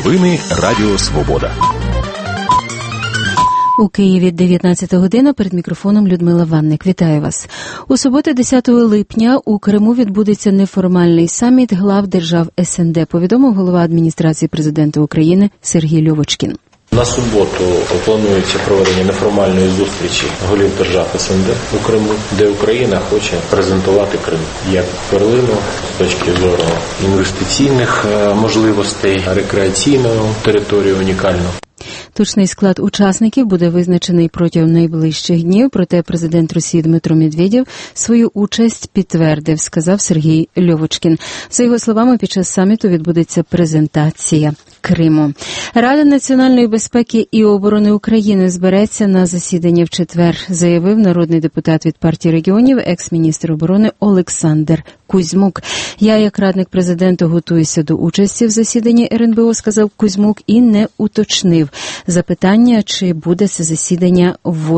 Новини Радіо Свобода. У Києві 19 година, перед мікрофоном Людмила Ванник. Вітаю вас. У суботу 10 липня у Криму відбудеться неформальний саміт глав держав СНД, повідомив голова адміністрації президента України Сергій Льовочкін. На суботу планується проведення неформальної зустрічі голів держав СНД у Криму, де Україна хоче презентувати Крим як перлину з точки зору інвестиційних можливостей, рекреаційної території унікальну. Точний склад учасників буде визначений протягом найближчих днів, проте президент Росії Дмитро Медведєв свою участь підтвердив, сказав Сергій Льовочкін. За його словами, під час саміту відбудеться презентація Криму. Рада національної безпеки і оборони України збереться на засідання в четвер, заявив народний депутат від партії регіонів, екс-міністр оборони Олександр Кузьмук. Я, як радник президента, готуюся до участі в засіданні РНБО, сказав Кузьмук, і не уточнив запитання, чи буде це засідання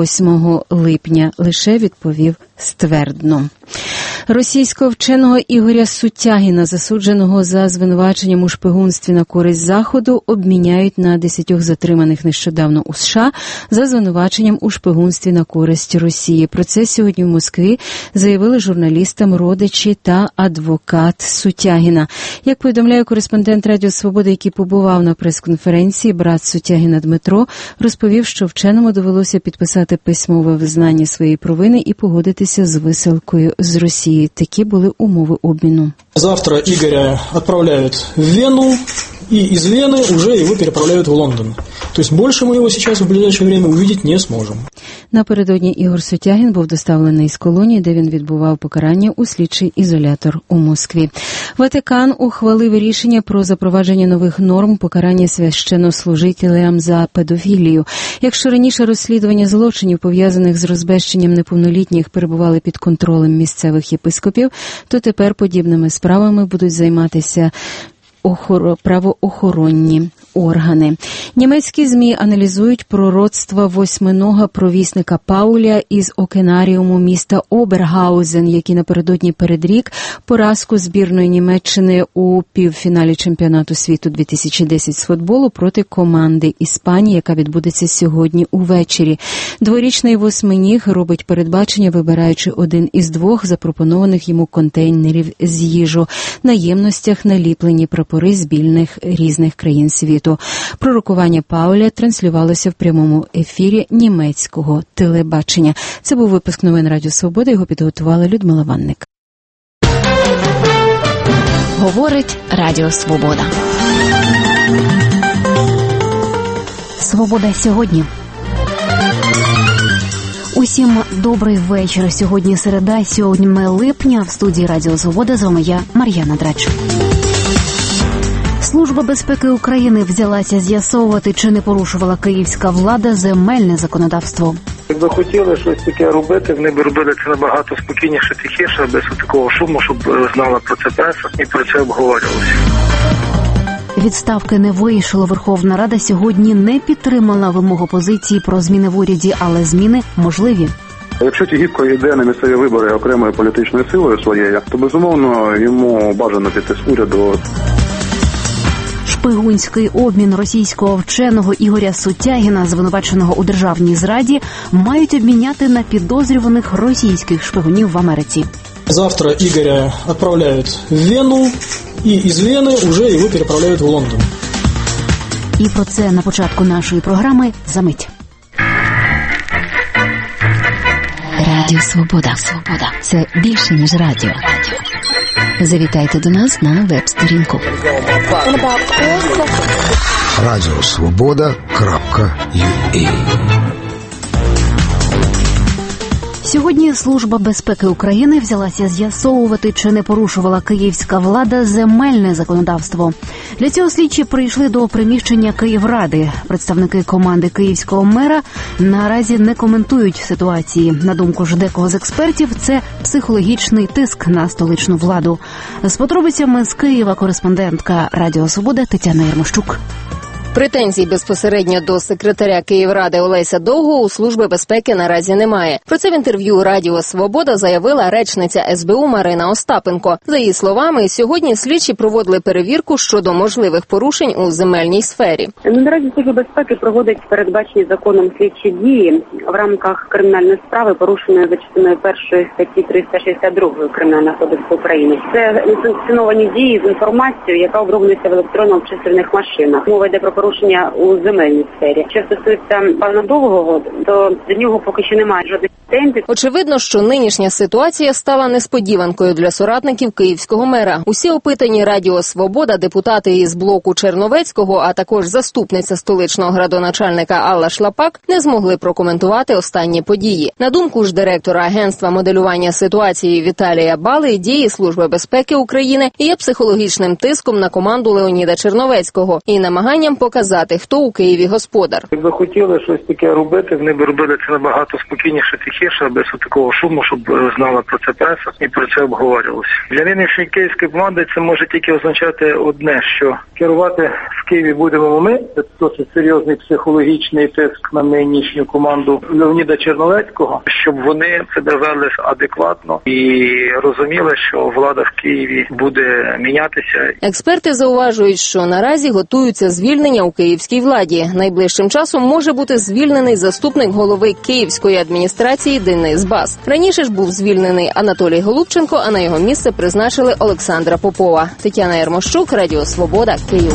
8 липня. Лише відповів ствердно. Російського вченого Ігоря Сутягіна, засудженого за звинуваченням у шпигунстві на користь Заходу, обміняють на 10 затриманих нещодавно у США за звинуваченням у шпигунстві на користь Росії. Про це сьогодні в Москві заявили журналістам родичі та адвокат Сутягіна. Як повідомляє кореспондент Радіо Свобода, який побував на прес-конференції, брат Сутягіна Дмитро розповів, що вченому довелося підписати письмове визнання своєї провини і погодитися з висилкою з Росії. Такі були умови обміну. Завтра Игоря отправляют в Вену, и из Вены уже его переправляют в Лондон. То есть больше мы его сейчас в ближайшее время увидеть не сможем. Напередодні Ігор Сутягін був доставлений з колонії, де він відбував покарання у слідчий ізолятор у Москві. Ватикан ухвалив рішення про запровадження нових норм покарання священнослужителям за педофілію. Якщо раніше розслідування злочинів, пов'язаних з розбещенням неповнолітніх, перебували під контролем місцевих єпископів, то тепер подібними справами будуть займатися правоохоронні органи. Німецькі ЗМІ аналізують пророцтва восьминога провісника Пауля із окенаріуму міста Обергаузен, який напередодні передрік поразку збірної Німеччини у півфіналі чемпіонату світу 2010 з футболу проти команди Іспанії, яка відбудеться сьогодні увечері. Дворічний восьминіг робить передбачення, вибираючи один із двох запропонованих йому контейнерів з їжу. На ємностях наліплені прапори збірних різних країн світу. Пророкування Пауля транслювалося в прямому ефірі німецького телебачення. Це був випуск новин Радіо Свобода, його підготувала Людмила Ванник. Говорить Радіо Свобода. Свобода сьогодні. Усім добрий вечір. Сьогодні середа, 7 липня. В студії Радіо Свобода з вами я, Мар'яна Драч. Служба безпеки України взялася з'ясовувати, чи не порушувала київська влада земельне законодавство. Якби хотіли щось таке робити, вони б робили це набагато спокійніше, тихіше, без такого шуму, щоб знала про це преса і про це обговорювалося. Відставки не вийшло. Верховна Рада сьогодні не підтримала вимогу опозиції про зміни в уряді, але зміни можливі. Якщо Тігіпко йде на місцеві вибори окремою політичною силою своєю, то, безумовно, йому бажано піти з уряду. Шпигунський обмін російського вченого Ігоря Сутягіна, звинуваченого у державній зраді, мають обміняти на підозрюваних російських шпигунів в Америці. Завтра Игоря отправляют в Вену, и из Вены уже его переправляют в Лондон. І про це на початку нашої програми за мить. Радіо Свобода. Це більше, ніж радіо. Завітайте до нас на веб-сторінку. Радіосвобода.ua. Сьогодні Служба безпеки України взялася з'ясовувати, чи не порушувала київська влада земельне законодавство. Для цього слідчі прийшли до приміщення Київради. Представники команди київського мера наразі не коментують ситуації. На думку ж декого з експертів, це психологічний тиск на столичну владу. З подробицями з Києва кореспондентка Радіо Свобода Тетяна Єрмощук. Претензій безпосередньо до секретаря Київради Олеся Довгого у Служби безпеки наразі немає. Про це в інтерв'ю Радіо Свобода заявила речниця СБУ Марина Остапенко. За її словами, сьогодні слідчі проводили перевірку щодо можливих порушень у земельній сфері. Наразі Служба безпеки проводить передбачені законом слідчі дії в рамках кримінальної справи, порушеної за частиною 1 статті 362 Кримінального кодексу України. Це інсценовані дії з інформацією, яка оброблюється в електронно-обчислювальних машинах. Мова йде про порушення у земельній сфері. Що стосується пана Довгого, то до нього поки що немає жодних претензій. Очевидно, що нинішня ситуація стала несподіванкою для соратників київського мера. Усі опитані Радіо Свобода депутати із блоку Черновецького, а також заступниця столичного градоначальника Алла Шлапак не змогли прокоментувати останні події. На думку ж директора агентства моделювання ситуації Віталія Бали, дії Служби безпеки України є психологічним тиском на команду Леоніда Черновецького і намаганням показати, хто у Києві господар. Якби хотіли щось таке робити, вони б робили це набагато спокійніше, тихіше, без такого шуму, щоб знала про це преса і про це обговорювалося. Для нинішньої київської команди це може тільки означати одне, що керувати в Києві будемо ми. Це досить серйозний психологічний тиск на нинішню команду Леоніда Черновецького, щоб вони себе вели адекватно і розуміли, що влада в Києві буде мінятися. Експерти зауважують, що наразі готуються звільнення у київській владі. Найближчим часом може бути звільнений заступник голови Київської адміністрації Денис Бас. Раніше ж був звільнений Анатолій Голубченко, а на його місце призначили Олександра Попова. Тетяна Ярмощук, Радіо Свобода, Київ.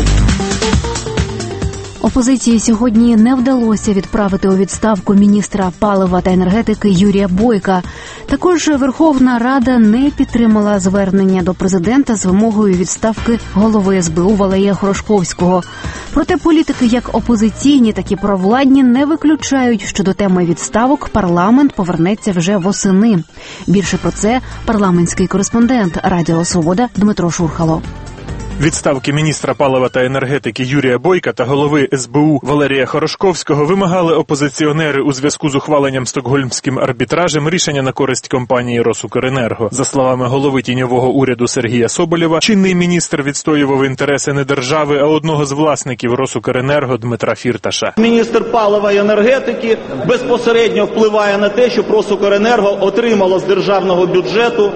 Опозиції сьогодні не вдалося відправити у відставку міністра палива та енергетики Юрія Бойка. Також Верховна Рада не підтримала звернення до президента з вимогою відставки голови СБУ Валерія Хорошковського. Проте політики як опозиційні, так і провладні не виключають, що до теми відставок парламент повернеться вже восени. Більше про це парламентський кореспондент Радіо Свобода Дмитро Шурхало. Відставки міністра палива та енергетики Юрія Бойка та голови СБУ Валерія Хорошковського вимагали опозиціонери у зв'язку з ухваленням стокгольмським арбітражем рішення на користь компанії «Росукренерго». За словами голови тіньового уряду Сергія Соболєва, чинний міністр відстоював інтереси не держави, а одного з власників «Росукренерго» Дмитра Фірташа. Міністр палива і енергетики безпосередньо впливає на те, щоб «Росукренерго» отримало з державного бюджету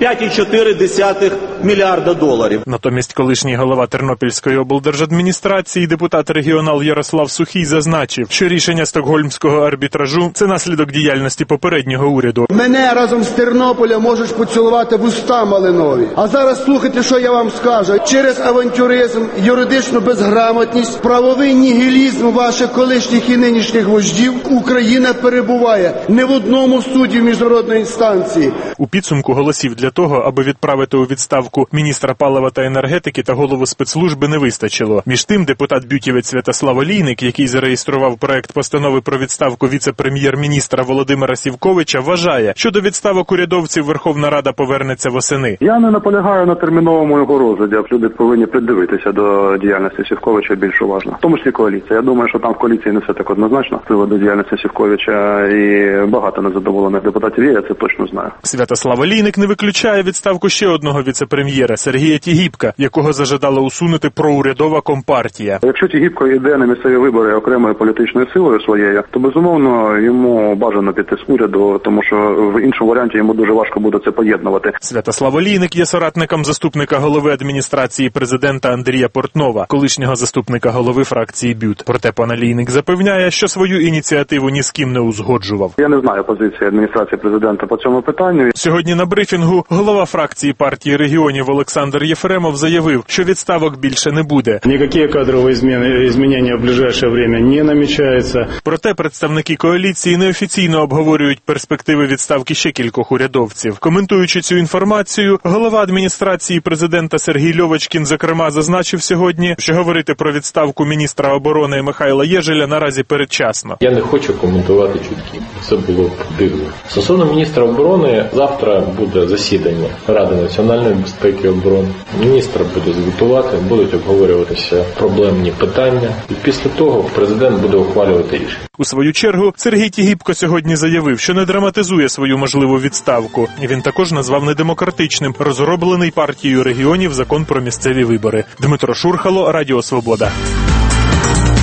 5,4 мільярда доларів. Натомість колишній голова Тернопільської облдержадміністрації, депутат-регіонал Ярослав Сухій зазначив, що рішення стокгольмського арбітражу – це наслідок діяльності попереднього уряду. Мене разом з Тернополя можеш поцілувати в уста малинові. А зараз слухайте, що я вам скажу. Через авантюризм, юридичну безграмотність, правовий нігілізм ваших колишніх і нинішніх вождів Україна перебуває не в одному суді міжнародної інстанції. У підсумку голосів для того, аби відправити у відставку міністра палива та енергетики та голову спецслужби не вистачило. Між тим, депутат-бютівець Святослав Олійник, який зареєстрував проект постанови про відставку віце-прем'єр-міністра Володимира Сівковича, вважає, що до відставок урядовців Верховна Рада повернеться восени. Я не наполягаю на терміновому його розгляді. Люди повинні придивитися до діяльності Сівковича більш уважно. В тому числі коаліція. Я думаю, що там в коаліції не все так однозначно з приводу діяльності Сівковича і багато незадоволених депутатів є, я це точно знаю. Святослав Олійник не виключає відставку ще одного віце-прем'єра Сергія Тігіпка, якого зажадала усунути проурядова компартія. Якщо Тігіпко йде на місцеві вибори окремою політичною силою своєю, то безумовно йому бажано піти з уряду, тому що в іншому варіанті йому дуже важко буде це поєднувати. Святослав Олійник є соратником заступника голови адміністрації президента Андрія Портнова, колишнього заступника голови фракції БЮТ. Проте пан Олійник запевняє, що свою ініціативу ні з ким не узгоджував. Я не знаю позиції адміністрації президента по цьому питанню. Сьогодні на брифінгу голова фракції партії регіонів Олександр Єфремов заявив, що відставок більше не буде. Ніякі кадрові зміни в ближайше время не намічаються. Проте представники коаліції неофіційно обговорюють перспективи відставки ще кількох урядовців. Коментуючи цю інформацію, голова адміністрації президента Сергій Льовочкін, зокрема, зазначив сьогодні, що говорити про відставку міністра оборони Михайла Єжеля наразі передчасно. Я не хочу коментувати чутки. Це було б дивно. Стосовно міністра оборони, завтра буде засідання Ради національної безпеки і оборони. Міністр буде звітувати, будуть обговорюватися проблемні питання. І після того президент буде ухвалювати рішення. У свою чергу Сергій Тігіпко сьогодні заявив, що не драматизує свою можливу відставку. Він також назвав недемократичним розроблений партією регіонів закон про місцеві вибори. Дмитро Шурхало, Радіо Свобода.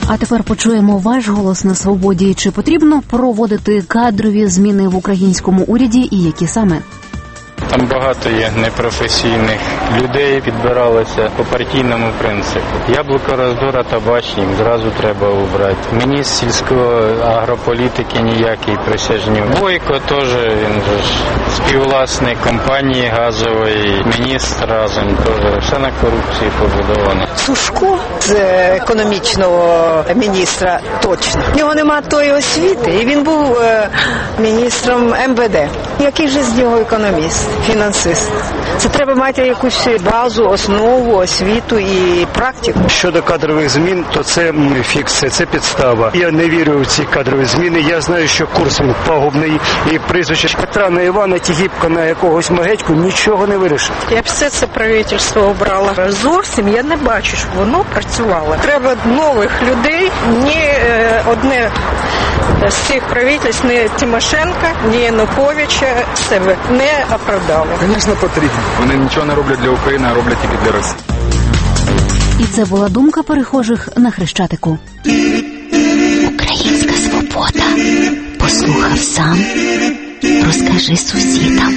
А тепер почуємо ваш голос на свободі. Чи потрібно проводити кадрові зміни в українському уряді і які саме? Там багато є непрофесійних людей, підбиралося по партійному принципу. Яблуко роздора табачник, зразу треба убрати. Міністр сільської агрополітики ніякий присяжнів. Бойко теж, він же ж співвласник компанії газової, міністр разом теж. Все на корупції побудовано. Сушко з економічного міністра точно. В нього нема тої освіти, і він був міністром МВД. Який же з нього економіст? Фінансист. Це треба мати якусь базу, основу, освіту і практику. Щодо кадрових змін, то це фікція, це підстава. Я не вірю в ці кадрові зміни. Я знаю, що курс пагубний і прізвище Петра на Івана Тігіпка на якогось Магедьку нічого не вирішить. Я б все це правительство обрала. Зовсім я не бачу, щоб воно працювало. Треба нових людей, ні одне з цих правительств, ні Тимошенка, ні Януковича себе не оправдали. Звісно, потрібно. Вони нічого не роблять для України, а роблять тільки для Росії. І це була думка перехожих на Хрещатику. Українська свобода. Послухав сам, розкажи сусідам.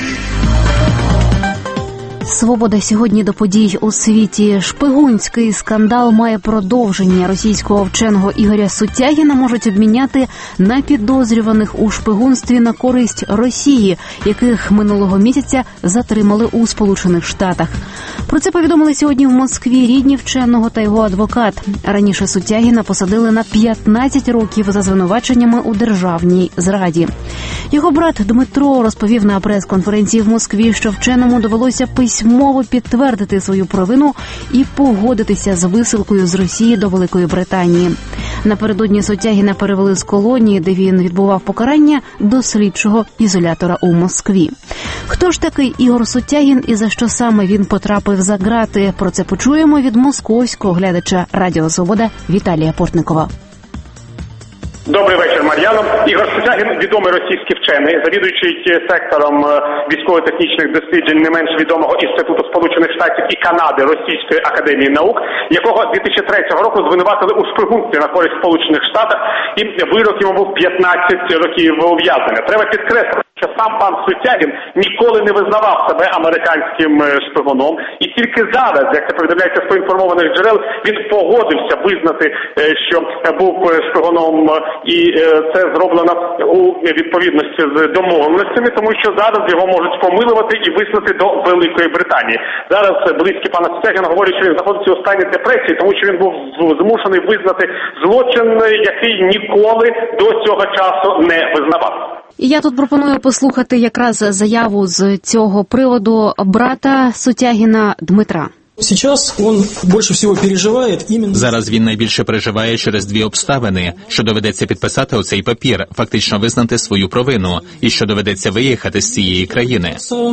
Свобода сьогодні до подій у світі. Шпигунський скандал має продовження. Російського вченого Ігоря Сутягіна можуть обміняти на підозрюваних у шпигунстві на користь Росії, яких минулого місяця затримали у Сполучених Штатах. Про це повідомили сьогодні в Москві рідні вченого та його адвокат. Раніше Сутягіна посадили на 15 років за звинуваченнями у державній зраді. Його брат Дмитро розповів на прес-конференції в Москві, що вченому довелося письмово підтвердити свою провину і погодитися з висилкою з Росії до Великої Британії. Напередодні Сутягіна перевели з колонії, де він відбував покарання, до слідчого ізолятора у Москві. Хто ж такий Ігор Сутягін і за що саме він потрапив за ґрати? Про це почуємо від московського глядача Радіо Свобода Віталія Портникова. Добрий вечір, Мар'яно. Ігор Сутягін – відомий російський вчений, завідуючий сектором військово-технічних досліджень не менш відомого Інституту Сполучених Штатів і Канади Російської академії наук, якого 2003 року звинуватили у шпигунстві на користь Сполучених Штатів, і вирок йому був 15 років ув'язнення. Треба підкреслити, що сам пан Сутягін ніколи не визнавав себе американським шпигуном, і тільки зараз, як це повідомляється з поінформованих джерел, він погодився визнати, що був шпигуном, і це зроблено у відповідності з домовленостями, тому що зараз його можуть помилувати і вислати до Великої Британії. Зараз близькі пана Сутягіна говорять, що він знаходиться у стані депресії, тому що він був змушений визнати злочин, який ніколи до цього часу не визнавав. І я тут пропоную послухати якраз заяву з цього приводу брата Сутягіна Дмитра. Зараз він найбільше переживає через дві обставини, що доведеться підписати оцей папір, фактично визнати свою провину, і що доведеться виїхати з цієї країни.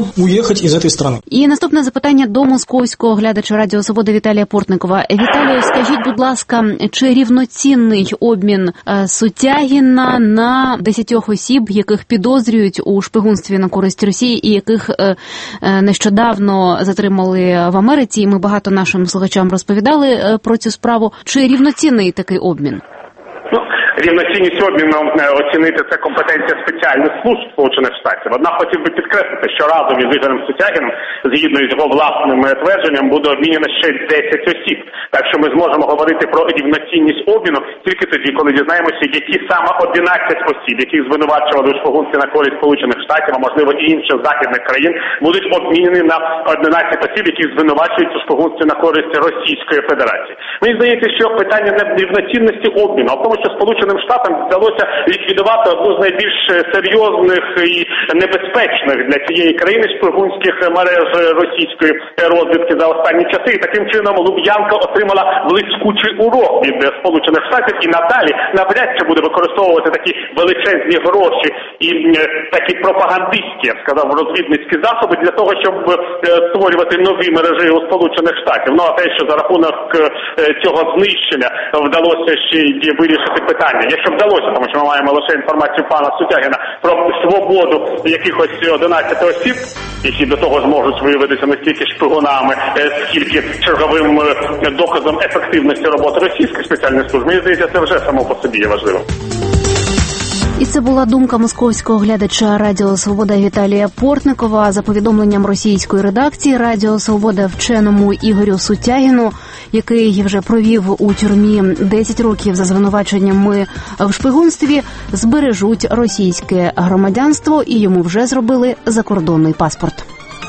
І наступне запитання до московського глядача Радіо Свобода Віталія Портникова. Віталію, скажіть, будь ласка, чи рівноцінний обмін Сутягіна на 10 осіб, яких підозрюють у шпигунстві на користь Росії і яких нещодавно затримали в Америці? Ми багато нашим слухачам розповідали про цю справу. Чи рівноцінний такий обмін? Рівноцінність обміну оцінити – це компетенція спеціальних служб Сполучених Штатів. Однак хотів би підкреслити, що разом із Ігорем Сутягіном, згідно з його власним твердженням, буде обмінено ще 10 осіб. Так що ми зможемо говорити про рівноцінність обміну тільки тоді, коли дізнаємося, які саме 11 осіб, яких звинувачували у шпигунстві на користь Сполучених Штатів, а можливо і інших західних країн, будуть обмінені на 11 осіб, яких звинувачують у шпигунстві на користь Російської Федерації. Мені здається, що питання не в рівноцінності обміну, а в тому, що Сполученим Штатам вдалося ліквідувати одну з найбільш серйозних і небезпечних для цієї країни шпигунських мереж російської розвідки за останні часи. І таким чином Луб'янка отримала блискучий урок від Сполучених Штатів і надалі навряд чи буде використовувати такі величезні гроші і такі пропагандистські, я б сказав, розвідницькі засоби для того, щоб створювати нові мережі у Сполучених Штатів. Ну а те, що за рахунок цього знищення вдалося ще й вирішити питання питання. Якщо вдалося, тому що ми маємо лише інформацію пана Сутягіна про свободу якихось 11 осіб, які до того зможуть виявитися не стільки шпигунами, скільки черговим доказом ефективності роботи російських спеціальних служб, мені здається, це вже само по собі є важливим. І це була думка московського глядача Радіо Свобода Віталія Портникова. За повідомленням російської редакції, Радіо Свобода вченому Ігорю Сутягіну, який вже провів у тюрмі 10 років за звинуваченнями в шпигунстві, збережуть російське громадянство і йому вже зробили закордонний паспорт.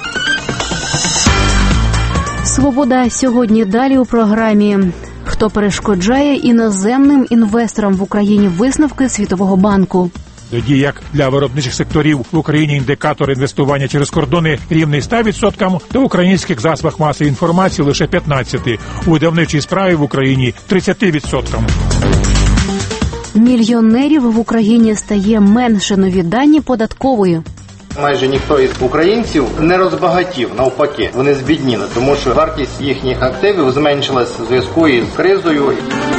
Свобода сьогодні далі у програмі. Хто перешкоджає іноземним інвесторам в Україні? Висновки Світового банку. Тоді як для виробничих секторів в Україні індикатор інвестування через кордони рівний 100%, то в українських засобах масової інформації лише 15%, у видавничій справі в Україні 30%. Мільйонерів в Україні стає менше, нові дані податкової. Майже ніхто із українців не розбагатів, навпаки, вони збідніли, тому що вартість їхніх активів зменшилась у зв'язку із кризою.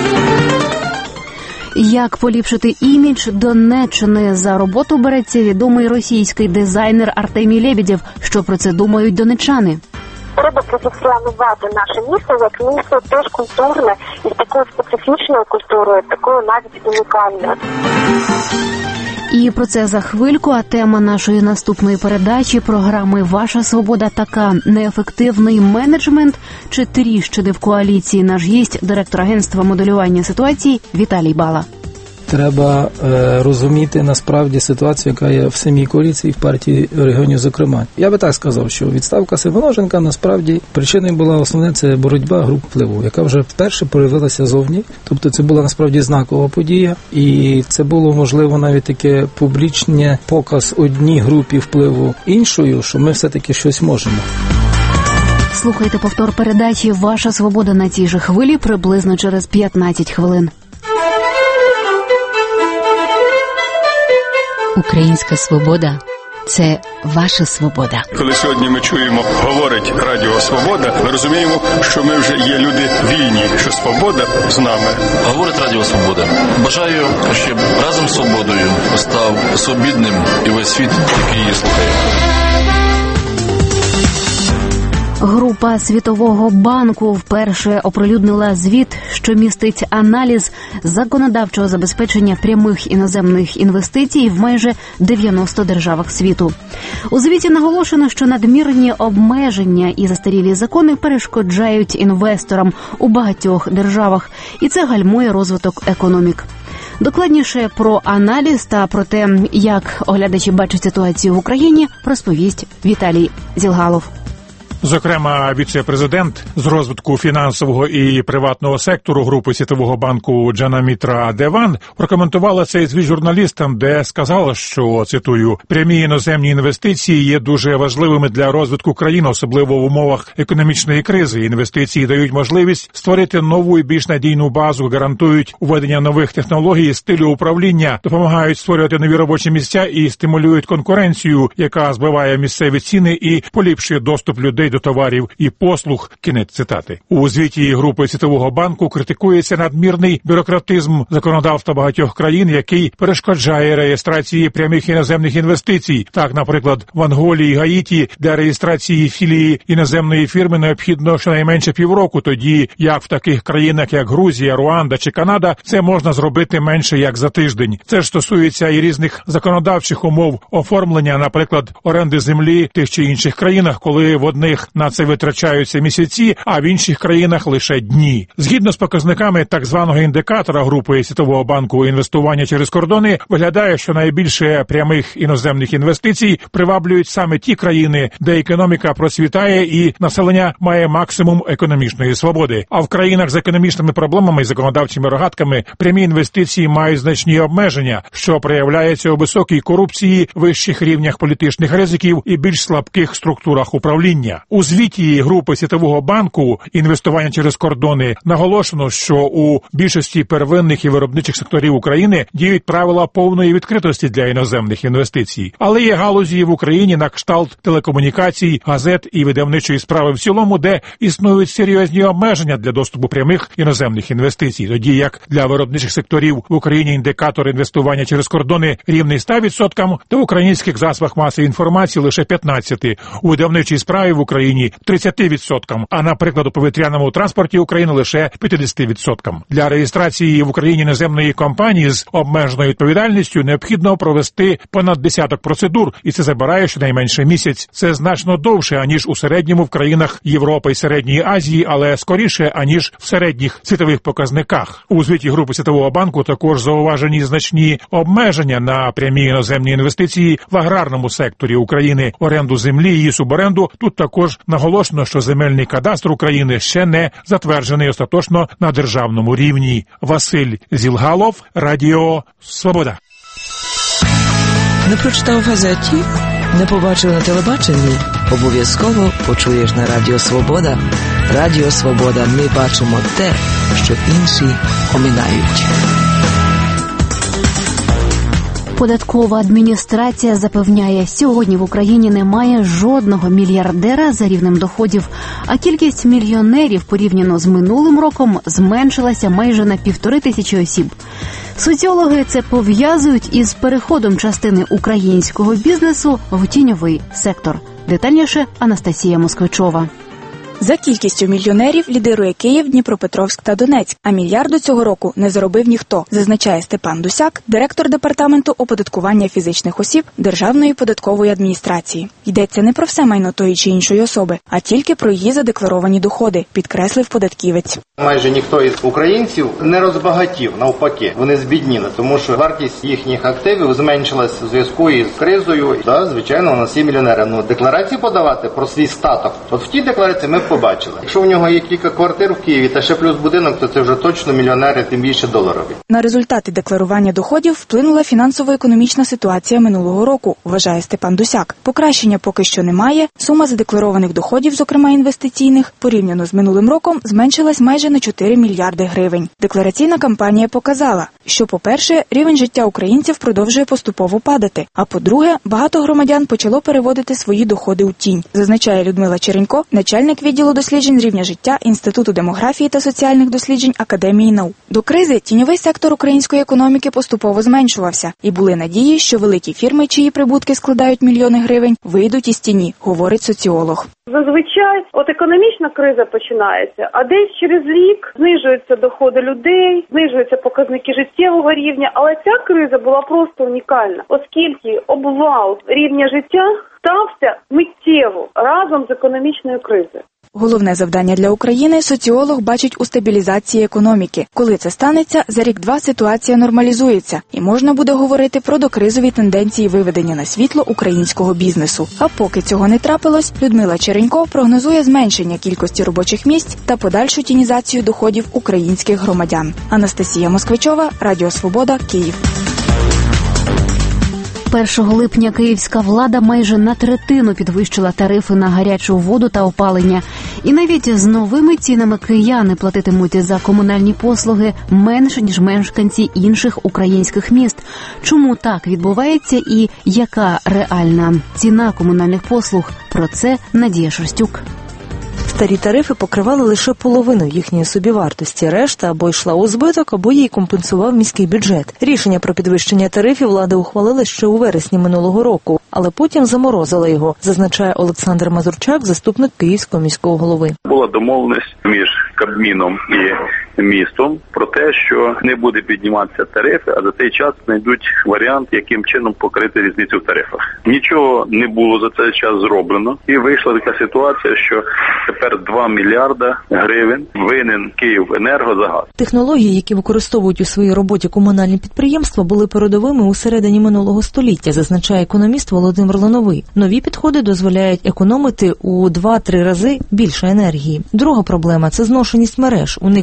Як поліпшити імідж Донеччини? За роботу береться відомий російський дизайнер Артемій Лебедєв. Що про це думають донеччани? Треба професіоналізувати наше місто як місто теж культурне, із такою специфічною культурою, такою навіть унікальною. І про це за хвильку, а тема нашої наступної передачі програми «Ваша свобода» така: неефективний менеджмент чи тріщини в коаліції? Наш гість, директор агентства моделювання ситуації Віталій Бала. Треба розуміти насправді ситуацію, яка є в самій коаліції, в партії регіонів зокрема. Я би так сказав, що відставка Симоноженка насправді причиною була основне – це боротьба груп впливу, яка вже вперше проявилася зовні. Тобто це була насправді знакова подія, і це було можливо навіть таке публічне показ одній групі впливу іншою, що ми все-таки щось можемо. Слухайте повтор передачі «Ваша свобода» на цій же хвилі приблизно через 15 хвилин. Українська свобода – це ваша свобода. Коли сьогодні ми чуємо, говорить Радіо Свобода, ми розуміємо, що ми вже є люди вільні, що свобода з нами. Говорить Радіо Свобода. Бажаю, щоб разом з свободою став свобідним і весь світ, який її слухає. Група Світового банку вперше оприлюднила звіт, що містить аналіз законодавчого забезпечення прямих іноземних інвестицій в майже 90 державах світу. У звіті наголошено, що надмірні обмеження і застарілі закони перешкоджають інвесторам у багатьох державах, і це гальмує розвиток економік. Докладніше про аналіз та про те, як оглядачі бачать ситуацію в Україні, розповість Віталій Зілгалов. Зокрема, віце-президент з розвитку фінансового і приватного сектору групи Світового банку Джанамітра Деван прокоментувала цей звіт журналістам, де сказала, що, цитую, «прямі іноземні інвестиції є дуже важливими для розвитку країни, особливо в умовах економічної кризи. Інвестиції дають можливість створити нову і більш надійну базу, гарантують введення нових технологій, стилю управління, допомагають створювати нові робочі місця і стимулюють конкуренцію, яка збиває місцеві ціни і поліпшує доступ людей до товарів і послуг». Кінець цитати. У звіті групи Світового банку критикується надмірний бюрократизм законодавства багатьох країн, який перешкоджає реєстрації прямих іноземних інвестицій. Так, наприклад, в Анголі і Гаїті для реєстрації філії іноземної фірми необхідно щонайменше півроку, тоді як в таких країнах, як Грузія, Руанда чи Канада, це можна зробити менше як за тиждень. Це ж стосується і різних законодавчих умов оформлення, наприклад, оренди землі в тих чи інших країнах, коли в одних на це витрачаються місяці, а в інших країнах лише дні. Згідно з показниками так званого індикатора групи Світового банку інвестування через кордони, виглядає, що найбільше прямих іноземних інвестицій приваблюють саме ті країни, де економіка процвітає і населення має максимум економічної свободи. А в країнах з економічними проблемами і законодавчими рогатками прямі інвестиції мають значні обмеження, що проявляється у високій корупції, вищих рівнях політичних ризиків і більш слабких структурах управління. У звіті групи Світового банку «Інвестування через кордони» наголошено, що у більшості первинних і виробничих секторів України діють правила повної відкритості для іноземних інвестицій. Але є галузі в Україні на кшталт телекомунікацій, газет і видавничої справи в цілому, де існують серйозні обмеження для доступу прямих іноземних інвестицій. Тоді як для виробничих секторів в Україні індикатор інвестування через кордони рівний 100%, то в українських засобах масової інформації лише 15%, у видавничій справі в Україні 30%, а, наприклад, у повітряному транспорті України лише 50%. Для реєстрації в Україні іноземної компанії з обмеженою відповідальністю необхідно провести понад десяток процедур, і це забирає щонайменше місяць. Це значно довше, аніж у середньому в країнах Європи і Середньої Азії, але скоріше, аніж в середніх світових показниках. У звіті групи Світового банку також зауважені значні обмеження на прямі іноземні інвестиції в аграрному секторі України, оренду землі і суборенду. Тут також наголошено, що земельний кадастр України ще не затверджений остаточно на державному рівні. Василь Зілгалов, Радіо Свобода. Не прочитав в газеті? Не побачив на телебаченні? Обов'язково почуєш на Радіо Свобода. Радіо Свобода. Ми бачимо те, що інші оминають. Податкова адміністрація запевняє, сьогодні в Україні немає жодного мільярдера за рівнем доходів, а кількість мільйонерів порівняно з минулим роком зменшилася майже на 1500 осіб. Соціологи це пов'язують із переходом частини українського бізнесу в тіньовий сектор. Детальніше Анастасія Москвичова. За кількістю мільйонерів лідирує Київ, Дніпропетровськ та Донецьк, а мільярду цього року не заробив ніхто, зазначає Степан Дусяк, директор департаменту оподаткування фізичних осіб Державної податкової адміністрації. Йдеться не про все майно тої чи іншої особи, а тільки про її задекларовані доходи, підкреслив податківець. Майже ніхто із українців не розбагатів, навпаки, вони збідніли, тому що вартість їхніх активів зменшилась у зв'язку із кризою. Да, звичайно, у нас є мільйонери. Декларації подавати про свій статок. От в тій декларації ми побачили. Якщо в нього є кілька квартир в Києві та ще плюс будинок, то це вже точно мільйонери, тим більше доларові. На результати декларування доходів вплинула фінансово-економічна ситуація минулого року, вважає Степан Дусяк. Покращення поки що немає. Сума задекларованих доходів, зокрема інвестиційних, порівняно з минулим роком зменшилась майже на 4 мільярди гривень. Деклараційна кампанія показала, що, по-перше, рівень життя українців продовжує поступово падати, а по-друге, багато громадян почало переводити свої доходи у тінь, зазначає Людмила Черенько, начальник відділу досліджень рівня життя Інституту демографії та соціальних досліджень Академії наук. До кризи тіньовий сектор української економіки поступово зменшувався, і були надії, що великі фірми, чиї прибутки складають мільйони гривень, вийдуть із тіні, говорить соціолог. Зазвичай економічна криза починається, а десь через рік знижуються доходи людей, знижуються показники життєвого рівня, але ця криза була просто унікальна, оскільки обвал рівня життя стався миттєво разом з економічною кризою. Головне завдання для України соціолог бачить у стабілізації економіки. Коли це станеться, за рік-два ситуація нормалізується, і можна буде говорити про докризові тенденції виведення на світло українського бізнесу. А поки цього не трапилось, Людмила Черенько прогнозує зменшення кількості робочих місць та подальшу тінізацію доходів українських громадян. Анастасія Москвичова, Радіо Свобода, Київ. 1 липня київська влада майже на третину підвищила тарифи на гарячу воду та опалення. І навіть з новими цінами кияни платитимуть за комунальні послуги менше, ніж мешканці інших українських міст. Чому так відбувається і яка реальна ціна комунальних послуг? Про це Надія Шерстюк. Старі тарифи покривали лише половину їхньої собівартості, решта або йшла у збиток, або її компенсував міський бюджет. Рішення про підвищення тарифів влада ухвалила ще у вересні минулого року, але потім заморозила його, зазначає Олександр Мазурчак, заступник Київського міського голови. Була домовленість між Кабміном і містом про те, що не буде підніматися тарифи, а за цей час знайдуть варіант, яким чином покрити різницю в тарифах. Нічого не було за цей час зроблено, і вийшла така ситуація, що тепер 2 мільярда гривень винен Київенерго за газ. Технології, які використовують у своїй роботі комунальні підприємства, були передовими у середині минулого століття, зазначає економіст Володимир Лановий. Нові підходи дозволяють економити у 2-3 рази більше енергії. Друга проблема – це зношеність мереж. У них втрачають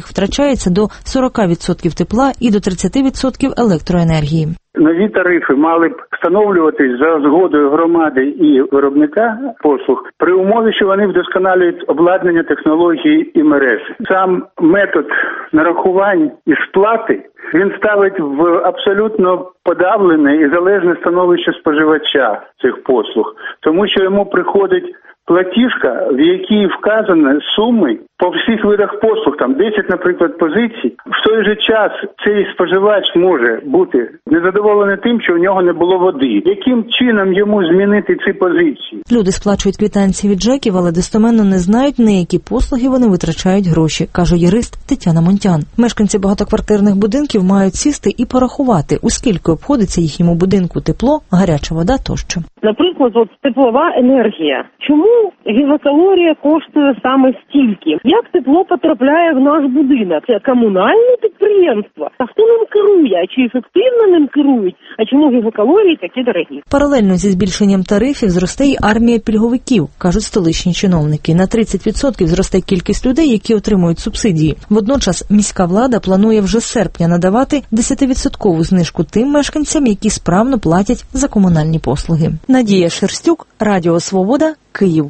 постачається до 40% тепла і до 30% електроенергії. Нові тарифи мали б встановлюватись за згодою громади і виробника послуг при умові, що вони вдосконалюють обладнання, технології і мережі. Сам метод нарахувань і сплати, він ставить в абсолютно подавлене і залежне становище споживача цих послуг, тому що йому приходить платіжка, в якій вказані суми по всіх видах послуг, там 10, наприклад, позицій. В той же час цей споживач може бути незадоволений тим, що в нього не було води. Яким чином йому змінити ці позиції? Люди сплачують квитанції від ЖЕКів, але достеменно не знають, на які послуги вони витрачають гроші, каже юрист Тетяна Монтян. Мешканці багатоквартирних будинків мають сісти і порахувати, у скільки обходиться їхньому будинку тепло, гаряча вода тощо. Наприклад, теплова енергія. Чому гігакалорія коштує саме стільки? Як тепло потрапляє в наш будинок? Це комунальне підприємство. А хто ним керує? А чи ефективно ним керують? А чому гігакалорії такі дорогі? Паралельно зі збільшенням тарифів зросте й армія пільговиків, кажуть столичні чиновники. На 30% зросте кількість людей, які отримують субсидії. Водночас міська влада планує вже з серпня надавати 10% знижку тим мешканцям, які справно платять за комунальні послуги. Надія Шерстюк, Радіо Свобода, Київ.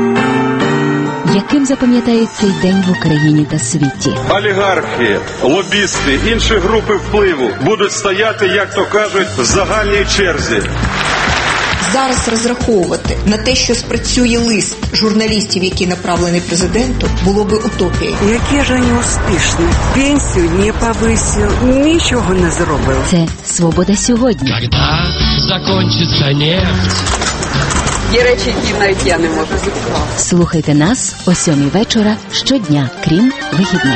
Яким запам'ятають цей день в Україні та світі? Олігархи, лобісти, інші групи впливу будуть стояти, як то кажуть, в загальній черзі. Зараз розраховувати на те, що спрацює лист журналістів, який направлений президенту, було би утопією. Які ж вони успішні? Пенсію не повисив, нічого не зробив. Це «Свобода сьогодні». Когда закінчиться нефть? Є речі, які навіть я не можу зіпсувати. Слухайте нас о 7:00 вечора щодня, крім вихідних.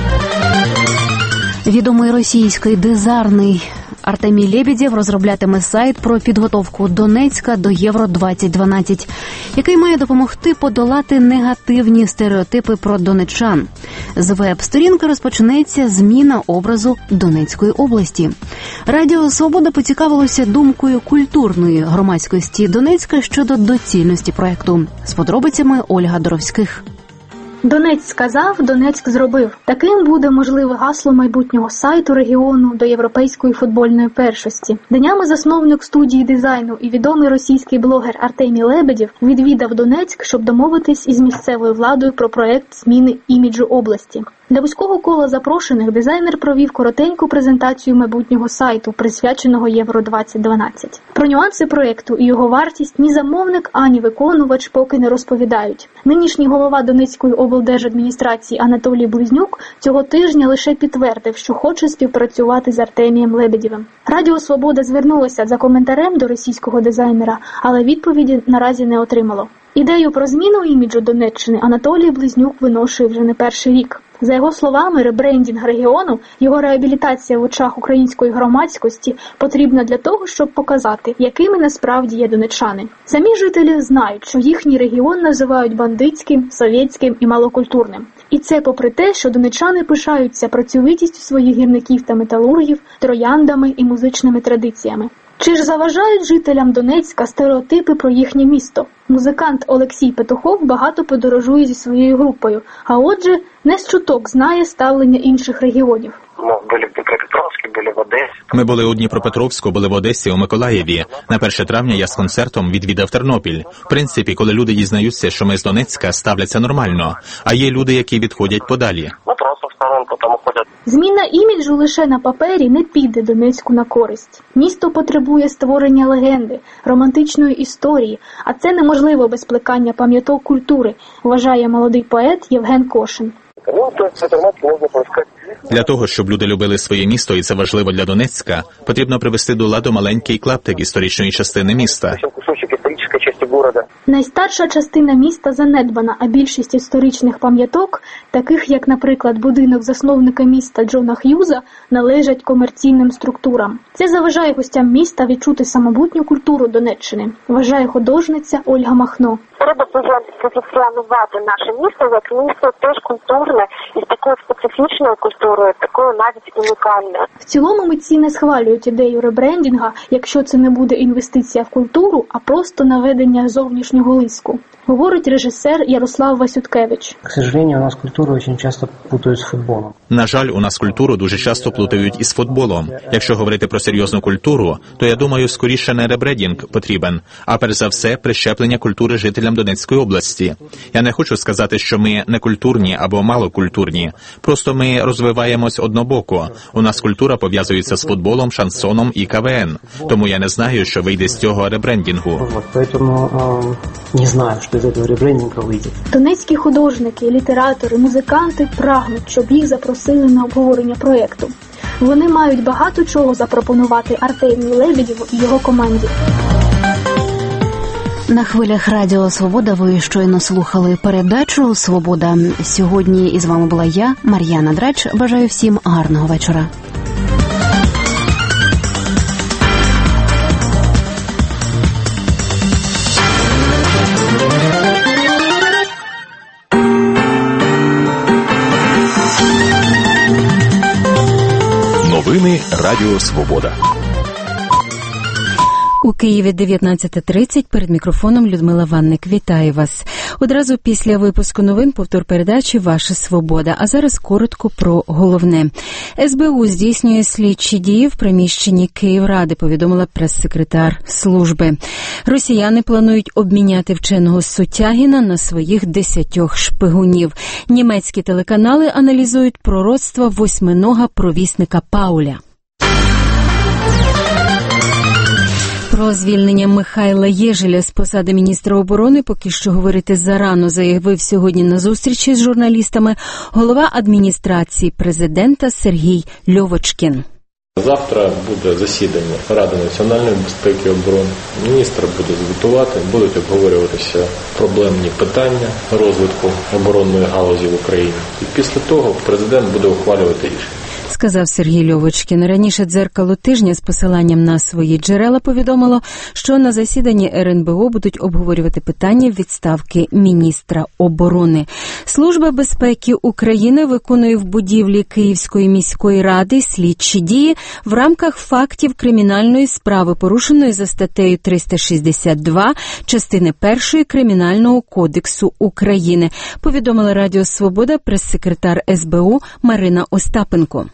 Відомий російський дизайнер Артемій Лебедєв розроблятиме сайт про підготовку Донецька до Євро-2012, який має допомогти подолати негативні стереотипи про донеччан. З веб-сторінки розпочнеться зміна образу Донецької області. Радіо «Свобода» поцікавилося думкою культурної громадськості Донецька щодо доцільності проекту. З подробицями Ольга Доровських. Донецьк сказав, Донецьк зробив. Таким буде можливе гасло майбутнього сайту регіону до європейської футбольної першості. Днями засновник студії дизайну і відомий російський блогер Артемій Лебедєв відвідав Донецьк, щоб домовитись із місцевою владою про проект зміни іміджу області. Для вузького кола запрошених дизайнер провів коротеньку презентацію майбутнього сайту, присвяченого Євро-2012. Про нюанси проєкту і його вартість ні замовник, ані виконувач поки не розповідають. Нинішній голова Донецької облдержадміністрації Анатолій Близнюк цього тижня лише підтвердив, що хоче співпрацювати з Артемієм Лебедєвим. Радіо «Свобода» звернулося за коментарем до російського дизайнера, але відповіді наразі не отримало. Ідею про зміну іміджу Донеччини Анатолій Близнюк виношує вже не перший рік. За його словами, ребрендінг регіону, його реабілітація в очах української громадськості потрібна для того, щоб показати, якими насправді є донеччани. Самі жителі знають, що їхній регіон називають бандитським, совєтським і малокультурним. І це попри те, що донеччани пишаються працьовитістю своїх гірників та металургів, трояндами і музичними традиціями. Чи ж заважають жителям Донецька стереотипи про їхнє місто? Музикант Олексій Петухов багато подорожує зі своєю групою, а отже, не з чуток знає ставлення інших регіонів. Були в Дніпропетровську, були в Одесі. Ми були у Дніпропетровську, були в Одесі, у Миколаєві. На 1 травня я з концертом відвідав Тернопіль. В принципі, коли люди дізнаються, що ми з Донецька, ставляться нормально. А є люди, які відходять подалі. Просто в сторонку там уходять. Зміна іміджу лише на папері не піде Донецьку на користь. Місто потребує створення легенди, романтичної історії, а це неможливо без плекання пам'яток культури, вважає молодий поет Євген Кошин. Для того, щоб люди любили своє місто, і це важливо для Донецька, потрібно привести до ладу маленький клаптик історичної частини міста. Найстарша частина міста занедбана, а більшість історичних пам'яток, таких як, наприклад, будинок засновника міста Джона Х'юза, належать комерційним структурам. Це заважає гостям міста відчути самобутню культуру Донеччини, вважає художниця Ольга Махно. Треба позиціонувати наше місто як місто теж культурне, із такою специфічною культурою, такою навіть унікальною. В цілому митці не схвалюють ідею ребрендінга, якщо це не буде інвестиція в культуру, а просто наведення зовнішнього лиску. говорить режисер Ярослав Васюткевич. К сожалению, у нас культуру очень часто путают з футболом. На жаль, у нас культуру дуже часто плутають із футболом. Якщо говорити про серйозну культуру, то я думаю, скоріше не ребрендінг потрібен, а перш за все прищеплення культури жителям Донецької області. Я не хочу сказати, що ми не культурні або малокультурні. Просто ми розвиваємось однобоко. У нас культура пов'язується з футболом, шансоном і КВН. Тому я не знаю, що вийде з цього ребрендінгу. Поэтому не знаю, що з цього ребрендінгу вийде. Донецькі художники, літератори, музиканти прагнуть, щоб їх запросили на обговорення проєкту. Вони мають багато чого запропонувати Артемію Лебедєву і його команді. На хвилях Радіо Свобода ви щойно слухали передачу «Свобода». Сьогодні із вами була я, Мар'яна Драч. Бажаю всім гарного вечора. Новини Радіо Свобода. У Києві 19:30, перед мікрофоном Людмила Ванник. Вітаю вас. Одразу після випуску новин повтор передачі «Ваша свобода». А зараз коротко про головне. СБУ здійснює слідчі дії в приміщенні Київради, повідомила прес-секретар служби. Росіяни планують обміняти вченого Сутягіна на своїх 10 шпигунів. Німецькі телеканали аналізують пророцтва восьминога провісника Пауля. Про звільнення Михайла Єжеля з посади міністра оборони поки що говорити зарано, заявив сьогодні на зустрічі з журналістами голова адміністрації президента Сергій Льовочкін. Завтра буде засідання Ради національної безпеки і оборони. Міністр буде звітувати, будуть обговорюватися проблемні питання розвитку оборонної галузі в Україні. І після того президент буде ухвалювати рішення. Сказав Сергій Льовочкін. Раніше «Дзеркало тижня» з посиланням на свої джерела повідомило, що на засіданні РНБО будуть обговорювати питання відставки міністра оборони. Служба безпеки України виконує в будівлі Київської міської ради слідчі дії в рамках фактів кримінальної справи, порушеної за статтею 362 частини 1 Кримінального кодексу України, повідомила Радіо Свобода прес-секретар СБУ Марина Остапенко.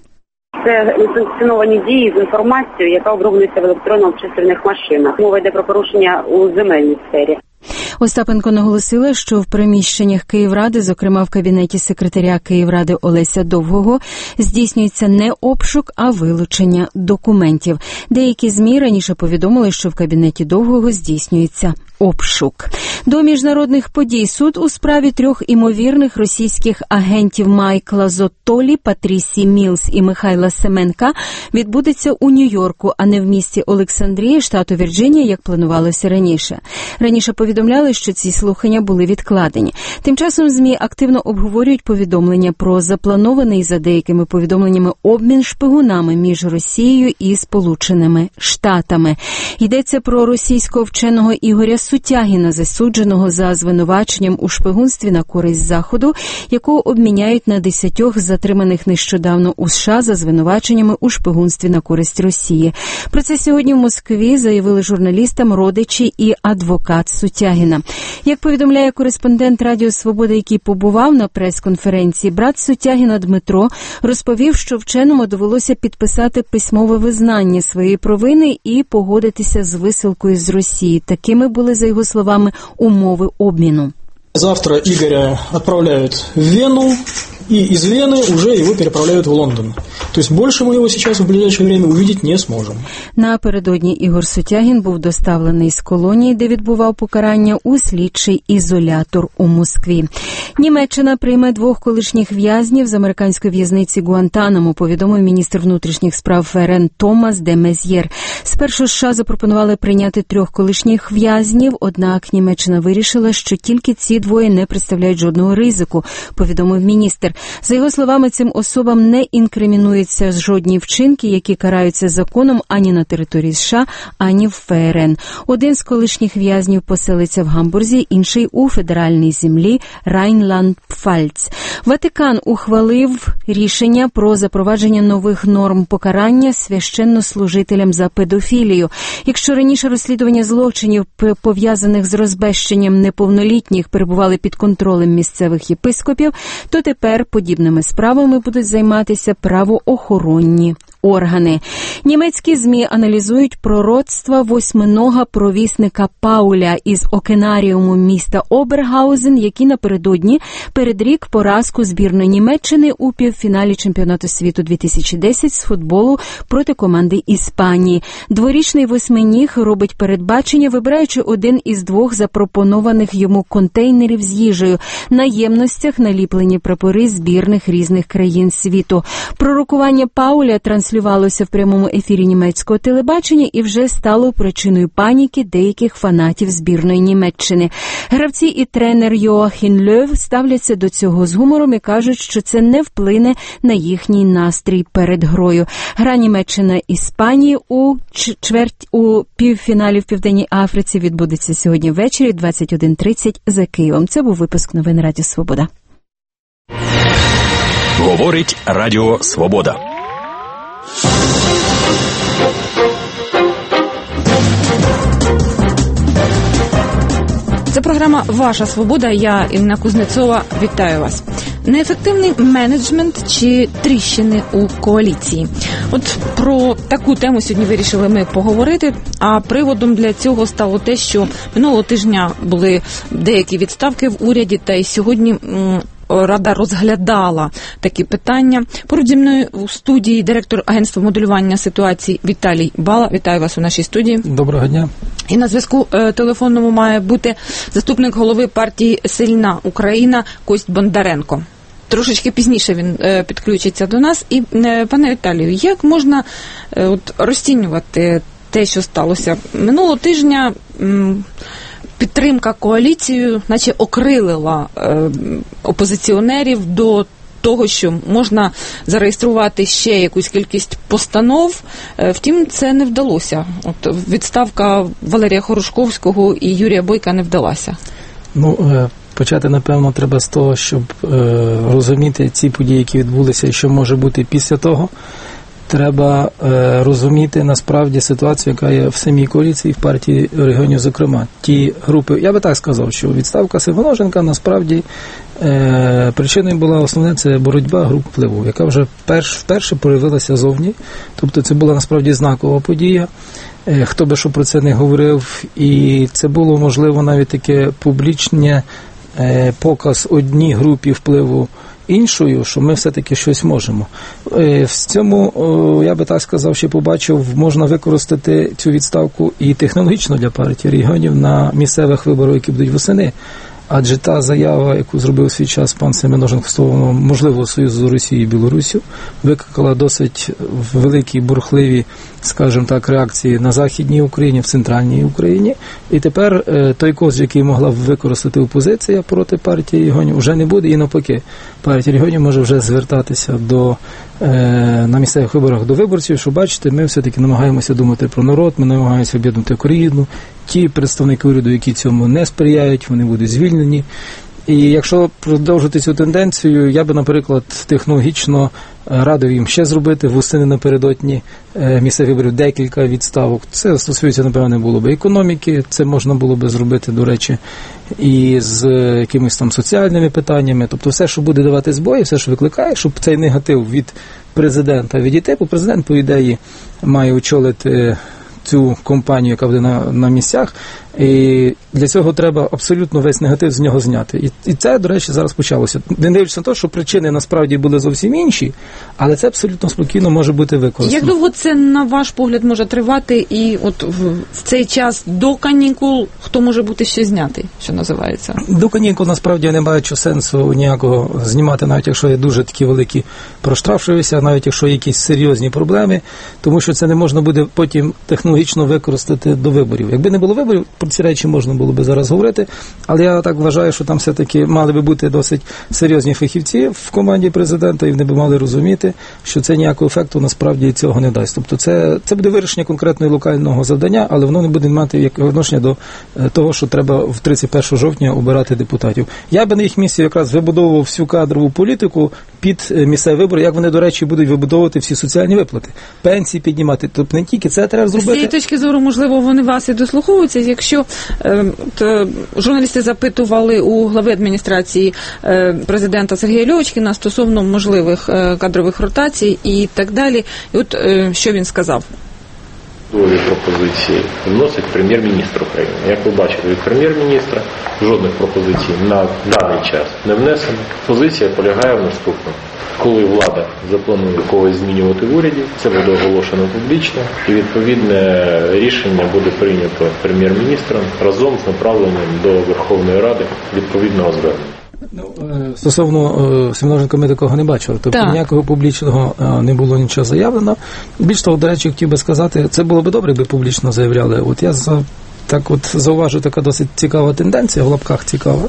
Це несанкціоновані дії з інформацією, яка оброблюється в електронно-обчислювальних машинах. Мова йде про порушення у земельній сфері. Остапенко наголосила, що в приміщеннях Київради, зокрема в кабінеті секретаря Київради Олеся Довгого, здійснюється не обшук, а вилучення документів. Деякі ЗМІ раніше повідомили, що в кабінеті Довгого здійснюється обшук. До міжнародних подій. Суд у справі 3 імовірних російських агентів Майкла Зоттолі, Патрісі Мілс і Михайла Семенка відбудеться у Нью-Йорку, а не в місті Олександрії, штату Вірджинія, як планувалося раніше. Раніше повідомляли, що ці слухання були відкладені. Тим часом ЗМІ активно обговорюють повідомлення про запланований, за деякими повідомленнями, обмін шпигунами між Росією і Сполученими Штатами. Йдеться про російського вченого Ігоря Сутягіна, засудженого за звинуваченням у шпигунстві на користь Заходу, якого обміняють на 10 затриманих нещодавно у США за звинуваченнями у шпигунстві на користь Росії. Про це сьогодні в Москві заявили журналістам родичі і адвокат Сутягіна. Як повідомляє кореспондент Радіо Свобода, який побував на прес-конференції, брат Сутягіна Дмитро розповів, що вченому довелося підписати письмове визнання своєї провини і погодитися з висилкою з Росії. Такими були, за його словами, умови обміну. Завтра Игоря отправляют в Вену, и из Вены уже его переправляют в Лондон. То есть больше мы его сейчас в ближайшее время увидеть не сможем. Напередодні Ігор Сутягін був доставлений з колонії, де відбував покарання, у слідчий ізолятор у Москві. Німеччина прийме 2 колишніх в'язнів з американської в'язниці Гуантанамо, повідомив міністр внутрішніх справ ФРН Томас де Мез'єр. Спершу США запропонували прийняти 3 колишніх в'язнів, однак Німеччина вирішила, що тільки ці 2 не представляють жодного ризику, повідомив міністр. За його словами, цим особам не інкримінуються жодні вчинки, які караються законом ані на території США, ані в ФРН. Один з колишніх в'язнів поселиться в Гамбурзі, інший у федеральній землі Райнланд-Пфальц. Ватикан ухвалив рішення про запровадження нових норм покарання священнослужителям за педофілію. Якщо раніше розслідування злочинів, пов'язаних з розбещенням неповнолітніх, перебували під контролем місцевих єпископів, то тепер подібними справами будуть займатися правоохоронні органи. Німецькі ЗМІ аналізують пророцтва восьминога провісника Пауля із окенаріуму міста Обергаузен, який напередодні передрік поразку збірної Німеччини у півфіналі чемпіонату світу 2010 з футболу проти команди Іспанії. Дворічний восьминіг робить передбачення, вибираючи один із двох запропонованих йому контейнерів з їжею. На ємностях наліплені прапори збірних різних країн світу. Пророкування Пауля транслювалося в прямому ефірі німецького телебачення і вже стало причиною паніки деяких фанатів збірної Німеччини. Гравці і тренер Йоахін Льов ставляться до цього з гумором і кажуть, що це не вплине на їхній настрій перед грою. Гра Німеччина-Іспанії у півфіналі в Південній Африці відбудеться сьогодні ввечері 21:30 за Києвом. Це був випуск новин Радіо Свобода. Говорить Радіо Свобода. Це програма «Ваша свобода». Я, Інна Кузнецова, вітаю вас. Неефективний менеджмент чи тріщини у коаліції? От про таку тему сьогодні вирішили ми поговорити, а приводом для цього стало те, що минулого тижня були деякі відставки в уряді, та й сьогодні Рада розглядала такі питання. Поруч зі мною у студії директор агентства моделювання ситуацій Віталій Бала. Вітаю вас у нашій студії. Доброго дня. І на зв'язку телефонному має бути заступник голови партії «Сильна Україна» Кость Бондаренко. Трошечки пізніше він підключиться до нас. І, пане Віталію, як можна розцінювати те, що сталося минулого тижня? Підтримка коаліцією наче окрилила опозиціонерів до того, що можна зареєструвати ще якусь кількість постанов. Втім, це не вдалося. От відставка Валерія Хорошковського і Юрія Бойка не вдалася. Почати, напевно, треба з того, щоб розуміти ці події, які відбулися, і що може бути після того. Треба розуміти насправді ситуацію, яка є в самій коаліції, в партії регіонів, зокрема. Ті групи, я би так сказав, що відставка Симоноженка насправді причиною була основне, це боротьба груп впливу, яка вже вперше проявилася зовні. Тобто це була насправді знакова подія. Хто би що про це не говорив, і це було, можливо, навіть таке публічне показ одній групі впливу іншою, що ми все-таки щось можемо. В цьому, я би так сказав, ще побачив, можна використати цю відставку і технологічно для партії регіонів на місцевих виборах, які будуть восени. Адже та заява, яку зробив у свій час пан Семеноженко стосовно можливого союзу з Росією і Білоруссю, викликала досить великі, бурхливі, скажімо так, реакції на Західній Україні, в Центральній Україні. І тепер той козир, який могла б використати опозиція проти партії регіонів, вже не буде. І навпаки, партія регіонів може вже звертатися на місцевих виборах до виборців, що, бачите, ми все-таки намагаємося думати про народ, ми намагаємося об'єднати Україну. Ті представники уряду, які цьому не сприяють, вони будуть звільнені. І якщо продовжити цю тенденцію, я би, наприклад, технологічно радив їм ще зробити восени напередодні місцевих виборів декілька відставок. Це стосується, напевно, було б економіки, це можна було б зробити, до речі, і з якимись там соціальними питаннями. Тобто все, що буде давати збої, все, що викликає, щоб цей негатив від президента відійти, бо президент, по ідеї, має очолити цю компанію, яка буде на місцях, і для цього треба абсолютно весь негатив з нього зняти. І це, до речі, зараз почалося. Не дивлячись на те, що причини насправді були зовсім інші, але це абсолютно спокійно може бути використано. Як довго це, на ваш погляд, може тривати, і от в цей час до канікул хто може бути ще знятий, що називається? До канікул, насправді, я не бачу сенсу ніякого знімати, навіть якщо є дуже такі великі проштрафшуюся, навіть якщо є якісь серйозні проблеми, тому що це не можна буде потім технологічно використати до виборів. Якби не було виборів, про ці речі можна було би зараз говорити, але я так вважаю, що там все-таки мали би бути досить серйозні фахівці в команді президента, і вони би мали розуміти, що це ніякого ефекту насправді цього не дасть. Тобто це буде вирішення конкретного локального завдання, але воно не буде мати відношення до того, що треба в 31 жовтня обирати депутатів. Я би на їх місці якраз вибудовував всю кадрову політику під місцеві вибори, як вони, до речі, будуть вибудовувати всі соціальні виплати, пенсії піднімати. Тобто не тільки це треба зробити. З цієї точки зору, можливо, вони вас і дослуховуються. Якщо журналісти запитували у глави адміністрації президента Сергія Льовочкіна стосовно можливих кадрових ротацій і так далі, і от що він сказав? Пропозиції вносить прем'єр-міністр України. Як ви бачите, від прем'єр-міністра жодних пропозицій на даний час не внесено. Позиція полягає в наступному. Коли влада запланує когось змінювати в уряді, це буде оголошено публічно, і відповідне рішення буде прийнято прем'єр-міністром разом з направленням до Верховної Ради відповідного звернення. Стосовно Семеноженка ми такого не бачили. Тобто ніякого публічного не було нічого заявлено. Більш того, до речі, хотів би сказати, це було б добре, якби публічно заявляли. От я зауважу, така досить цікава тенденція, в лапках цікава.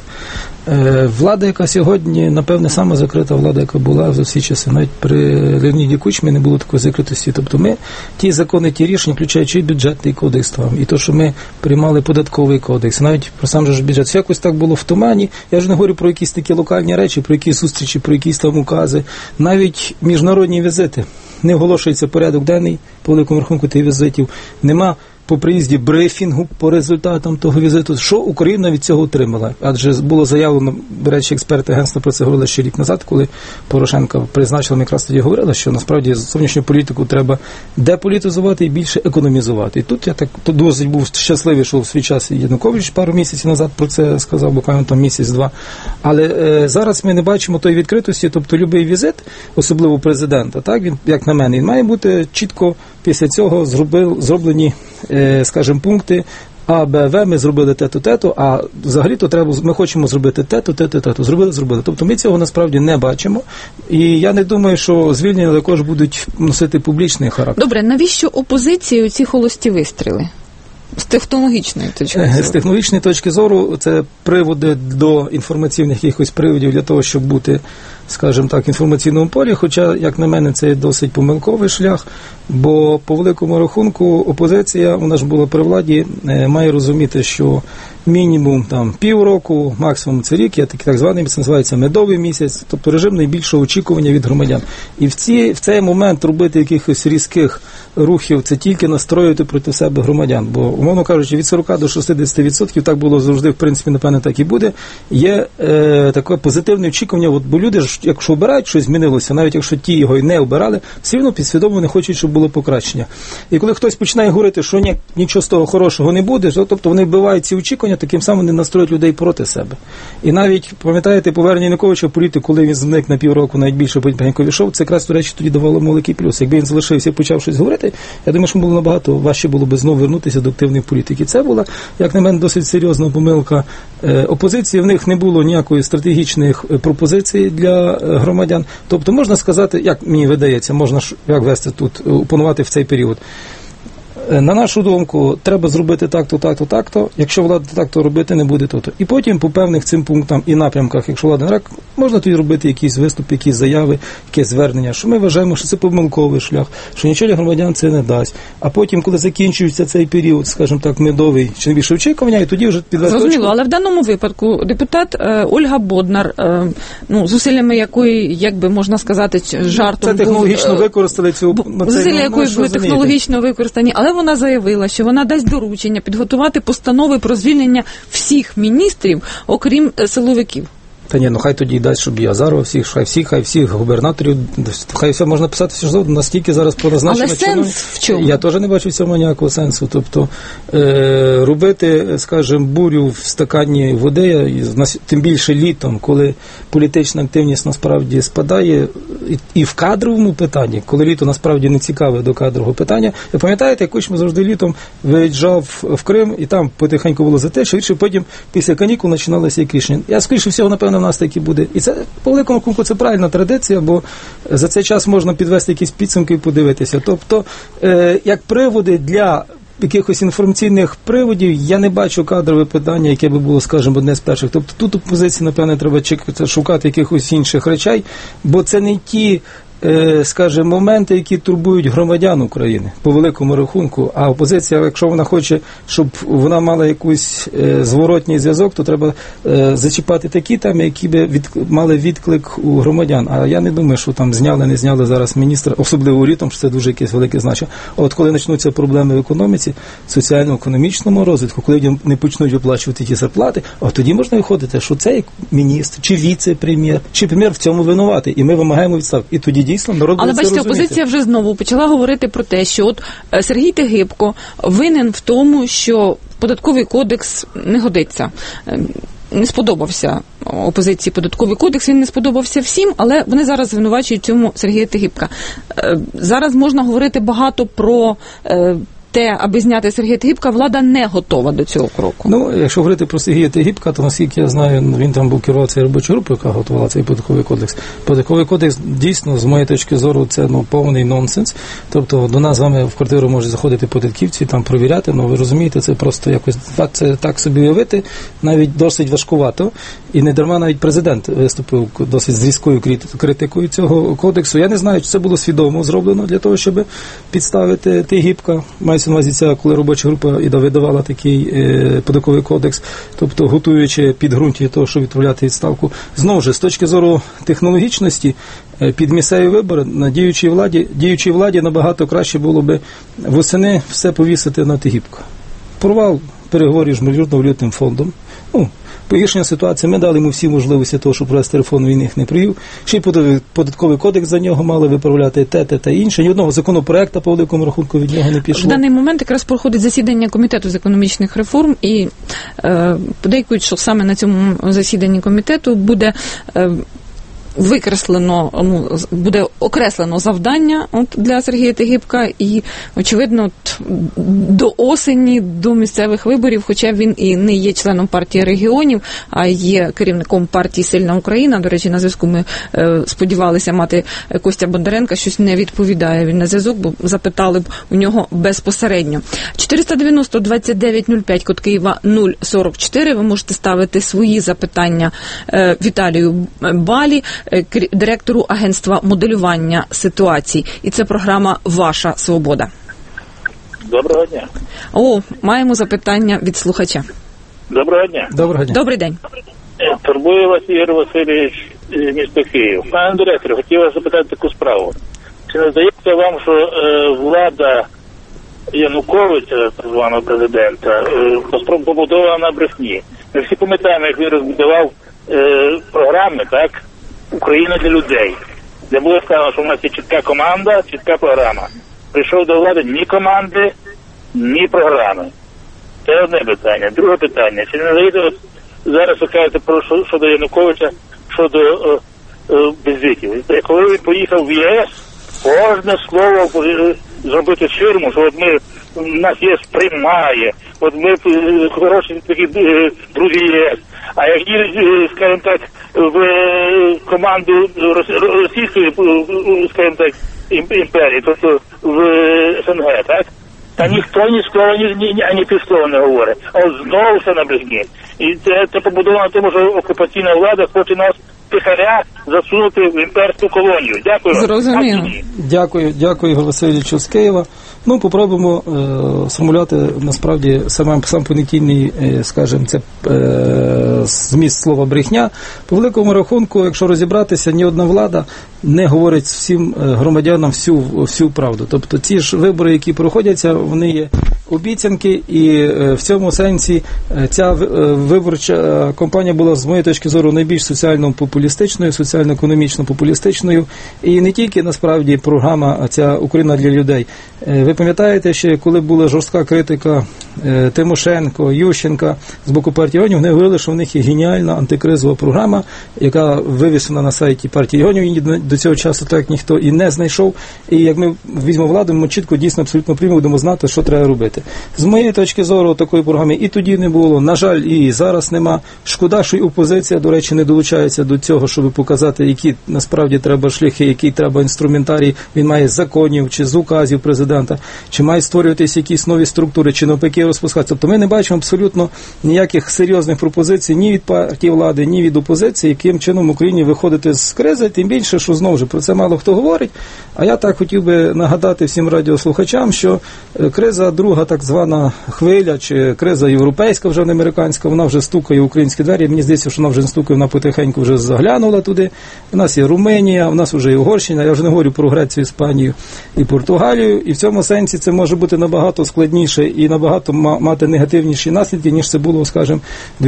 Влада, яка сьогодні, напевне, сама закрита влада, яка була за всі часи. Навіть при Леоніді Кучмі не було такої закритості. Тобто ми ті закони, ті рішення, включаючи і бюджетний кодекс, і то, що ми приймали податковий кодекс, навіть про сам же бюджет, все якось так було в тумані. Я вже не говорю про якісь такі локальні речі, про якісь зустрічі, про якісь там укази. Навіть міжнародні візити. Не оголошується порядок денний по великому рахунку тих візитів. Нема по приїзді брифінгу по результатам того візиту, що Україна від цього отримала. Адже було заявлено, до речі, експерти агентства про це говорили ще рік назад, коли Порошенка призначили, ми якраз тоді говорили, що насправді зовнішню політику треба деполітизувати і більше економізувати. І тут я так досить був щасливий, що в свій час Янукович пару місяців назад про це сказав, буквально там місяць-два. Але зараз ми не бачимо тої відкритості, тобто любий візит, особливо президента, так, він, як на мене, він має бути чітко після цього зроблені, скажімо, пункти А, Б, В, ми зробили те-то, а взагалі-то треба, ми хочемо зробити те-то, зробили. Тобто ми цього насправді не бачимо, і я не думаю, що звільнення також будуть носити публічний характер. Добре, навіщо опозиції ці холості вистріли? З технологічної точки зору. З технологічної точки зору це приводи до інформаційних якихось приводів для того, щоб бути, скажімо так, в інформаційному полі, хоча, як на мене, це досить помилковий шлях, бо по великому рахунку опозиція, вона ж була при владі, має розуміти, що мінімум там півроку, максимум це рік, є такий так званий, це називається медовий місяць, тобто режим найбільшого очікування від громадян. І в цей момент робити якихось різких рухів, це тільки настроювати проти себе громадян, бо, умовно кажучи, від 40 до 60%, так було завжди, в принципі, напевно, так і буде, є таке позитивне очікування, бо люди ж, якщо обирають, щось змінилося, навіть якщо ті його і не обирали, все одно підсвідомо не хочуть, щоб було покращення. І коли хтось починає говорити, що нічого з того хорошого не буде, тобто вони вбивають ці очікування, таким самим не настроюють людей проти себе. І навіть, пам'ятаєте, повернення Януковича в політику, коли він зник на півроку, навіть більше, потім пенько пішов, це якраз, до речі, тоді давало великий плюс. Якби він залишився і почав щось говорити, я думаю, що було набагато важче було би знову вернутися до активної політики. Це була, як на мене, досить серйозна помилка опозиції. В них не було ніякої стратегічних пропозицій для громадян. Тобто, можна сказати, як мені видається, можна як вести тут, опонувати в цей період. На нашу думку, треба зробити так-то. Якщо влада так-то робити не буде, то. І потім по певних цим пунктам і напрямках, якщо влада не рак, можна тоді робити якісь виступи, якісь заяви, якесь звернення, що ми вважаємо, що це помилковий шлях, що нічого для громадян це не дасть. А потім, коли закінчується цей період, скажімо так, медовий, чи не більше очікування, і тоді вже підвести. Зрозуміло, але в даному випадку депутат Ольга Боднар, зусиллями якої, як би можна сказати, жартом це технологічно використали цю зусилля якої були технологічно використані, але вона заявила, що вона дасть доручення підготувати постанови про звільнення всіх міністрів, окрім силовиків. Та ні, хай тоді дасть, щоб і Азарова хай всіх губернаторів, хай все можна писати, що завгодно, наскільки зараз призначено. Але сенс в чому? Я теж не бачу в цьому ніякого сенсу. Тобто робити, скажімо, бурю в стакані води, тим більше літом, коли політична активність насправді спадає, і в кадровому питанні, коли літо насправді не цікаве до кадрового питання. Ви пам'ятаєте, як Кучма завжди літом виїжджав в Крим, і там потихеньку було затишно, і потім після канікул починалися як рішення. Я, скоріше всього, напевно, у нас так і буде. І це, по великому рахунку, це правильна традиція, бо за цей час можна підвести якісь підсумки і подивитися. Тобто, як приводи для якихось інформаційних приводів я не бачу кадрове питання, яке би було, скажімо, одне з перших. Тобто тут опозиції, напевне, треба шукати якихось інших речей, бо це не ті, скажімо, моменти, які турбують громадян України по великому рахунку, а опозиція, якщо вона хоче, щоб вона мала якийсь зворотній зв'язок, то треба зачіпати такі теми, які би мали відклик у громадян. А я не думаю, що там зняли, не зняли зараз міністра, особливо літом, що це дуже якесь велике значення. А от коли почнуться проблеми в економіці, соціально-економічному розвитку, коли не почнуть виплачувати ті зарплати, а тоді можна виходити, що цей міністр, чи віце-прем'єр, чи прем'єр в цьому винуватий, і ми вимагаємо відставки. І тоді дійсно народ буде це розуміти. Але бачите, опозиція вже знову почала говорити про те, що от Сергій Тигибко винен в тому, що податковий кодекс не годиться. Не сподобався опозиції податковий кодекс, він не сподобався всім, але вони зараз звинувачують цьому Сергія Тигибка. Зараз можна говорити багато про те, аби зняти Сергія Тигибка, влада не готова до цього кроку. Ну, якщо говорити про Сергія Тигибка, то наскільки я знаю, він там був керував цією робочою групою, яка готувала цей податковий кодекс. Податковий кодекс дійсно, з моєї точки зору, це повний нонсенс. Тобто до нас з вами в квартиру можуть заходити податківці, там провіряти, ви розумієте, це просто якось це так собі уявити, навіть досить важкувато. І не дарма навіть президент виступив досить з різкою критикою цього кодексу. Я не знаю, чи це було свідомо зроблено для того, щоб підставити Тигибка. Мається на увазі ця, коли робоча група видавала такий податковий кодекс, тобто готуючи підґрунтя того, щоб відправляти відставку. Знову ж, з точки зору технологічності, під місцеві вибори на діючій владі набагато краще було би восени все повісити на Тигибка. Провал переговорів з Міжнародним валютним фондом. Погіршення ситуації, ми дали йому всі можливості того, щоб провести реформу, він їх не провів. Ще й податковий кодекс за нього мали виправляти те та інше. Ні одного законопроекту по великому рахунку від нього не пішло. В даний момент якраз проходить засідання Комітету з економічних реформ і подейкують, що саме на цьому засіданні комітету буде буде окреслено завдання для Сергія Тигибка і, очевидно, до осені, до місцевих виборів, хоча він і не є членом партії регіонів, а є керівником партії «Сильна Україна». До речі, на зв'язку ми сподівалися мати Костя Бондаренка, щось не відповідає він на зв'язок, бо запитали б у нього безпосередньо. 490-2905, код Києва 044. Ви можете ставити свої запитання Віталію Балі, директору агентства моделювання ситуацій. І це програма «Ваша свобода». Доброго дня. Маємо запитання від слухача. Доброго дня. Добрий день. Турбує вас Ігор Васильович, місто Київ. Пане директоре, хотів вас запитати таку справу. Чи не здається вам, що влада Януковича, так званого президента, побудована на брехні? Ми всі пам'ятаємо, як він розбудував програми, так? «Україна для людей», де було сказано, що в нас є чітка команда, чітка програма. Прийшов до влади ні команди, ні програми. Це одне питання. Друге питання. Чи не здається, зараз ви кажете щодо Януковича, щодо безвітів. Коли він поїхав в ЄС, кожне слово зробити ширму, що нас ЄС приймає, ми хороші такі друзі ЄС. А як їдуть, скажімо так, в команду російської, скажімо так, імперії, тобто в СНГ, так? Та ніхто ні слова, ані півслова не говорить. А от знову все на брехні. І це побудовано тому, що окупаційна влада хоче нас тихаря засунути в імперську колонію. Дякую. Зрозуміло. Дякую, Ігор Васильовичу з Києва. Попробуємо сформулювати, насправді, сам понятійний, скажімо, це зміст слова брехня. По великому рахунку, якщо розібратися, ні одна влада не говорить всім громадянам всю правду. Тобто ці ж вибори, які проходяться, вони є обіцянки, і в цьому сенсі ця виборча кампанія була, з моєї точки зору, найбільш соціально-популістичною, соціально-економічно-популістичною, і не тільки, насправді, програма ця «Україна для людей». Ви пам'ятаєте, що коли була жорстка критика Тимошенко, Ющенка з боку партії регіонів, вони говорили, що в них є геніальна антикризова програма, яка вивішена на сайті партії регіонів, її до цього часу так ніхто і не знайшов. І як ми візьмемо владу, ми чітко, дійсно, абсолютно прямо будемо знати, що треба робити. робити. З моєї точки зору, такої програми і тоді не було, на жаль, і зараз нема. Шкода, що і опозиція, до речі, не долучається до цього, щоб показати, які насправді треба шляхи, який треба інструментарій, він має з законів, чи з указів президента, чи має створюватися якісь нові структури, чи навпаки розпускатися. Тобто ми не бачимо абсолютно ніяких серйозних пропозицій ні від партії влади, ні від опозиції, яким чином Україні виходити з кризи, тим більше, що знову ж про це мало хто говорить. А я так хотів би нагадати всім радіослухачам, що криза, друга так звана хвиля, чи криза європейська, вже не американська, вона вже стукає в українські двері. Мені здається, що вона вже не стукає, вона потихеньку вже заглянула туди. У нас є Румунія, у нас вже є Угорщина, я вже не говорю про Грецію, Іспанію і Португалію, і в цьому сенсі це може бути набагато складніше і набагато мати негативніші наслідки, ніж це було, скажімо, у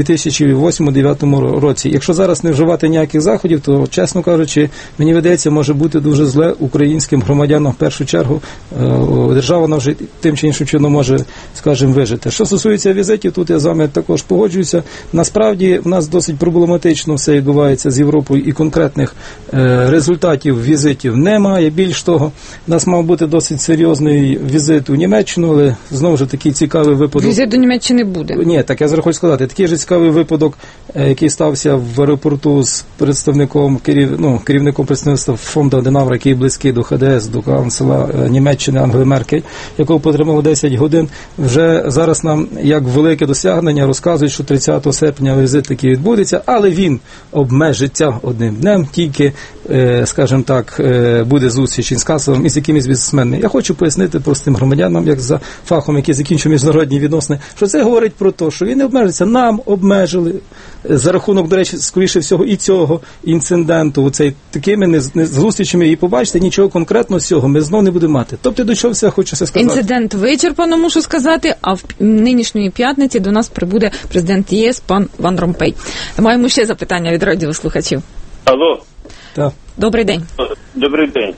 2008-2009 році. Якщо зараз не вживати ніяких заходів, то, чесно кажучи, мені видається, може бути дуже зле українським громадянам в першу чергу. Держава вона вже тим чи іншим чином може, скажімо, вижити. Що стосується візитів, тут я з вами також погоджуюся. Насправді, в нас досить проблематично все відбувається з Європою і конкретних результатів візитів немає. Більш того, в нас мав бути досить серйозний візит у Німеччину, але знову ж такий цікавий випадок. Візит до Німеччини буде. Ні, так я зараз хочу сказати, такий же цікавий випадок, який стався в аеропорту з представником, керівником представництва фонду Аденауера, який близький до ХДС, до канцлера Німеччини Ангели Меркель, якого потримало 10 годин. Вже зараз нам, як велике досягнення, розказують, що 30 серпня візит такий відбудеться, але він обмежиться одним днем, тільки, скажімо так, буде зустріч із канцлером і з якимись бізнесменами. Я хочу пояснити простим громадянам, як за фахом, який закінчив міжнародні відносини, що це говорить про те, що він не обмежиться. Нам обмежили за рахунок, до речі, скоріше всього і цього інциденту, такими зустрічами, і побачите, нічого конкретного з цього ми знову не будемо мати. Тобто, до чого все хочу сказати. Інцидент вичерпано, мушу сказати, а в нинішньої п'ятниці до нас прибуде президент ЄС пан Ван Ромпей. Маємо ще запитання від радіослухачів. Алло. Так. Добрий день. Добрий день.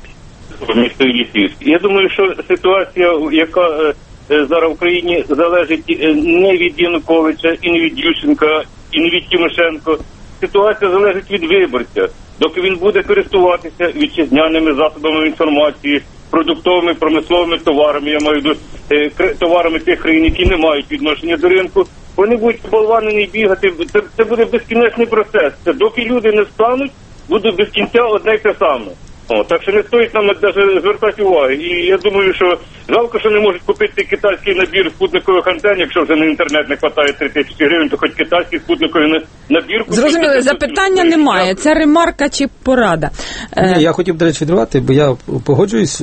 Місто Лісівське. Я думаю, що ситуація, яка зараз в Україні залежить не від Януковича, і не від Ющенка, і не від Тимошенко. Ситуація залежить від виборця. Доки він буде користуватися вітчизняними засобами інформації, продуктовими, промисловими товарами, я маю товарами тих країн, які не мають відношення до ринку, вони будуть болванені бігати. Це буде безкінечний процес. Це доки люди не стануть, буде без кінця одне й те саме. Так що не стоїть нам навіть звертати уваги. І я думаю, що жалко, що не можуть купити китайський набір спутникових антенн, якщо вже на інтернет не вистачає 3000 гривень, то хоч китайський спутниковий набір. Зрозуміло, запитання немає. Це ремарка чи порада? Ні, я хотів, до речі, відривати, бо я погоджуюсь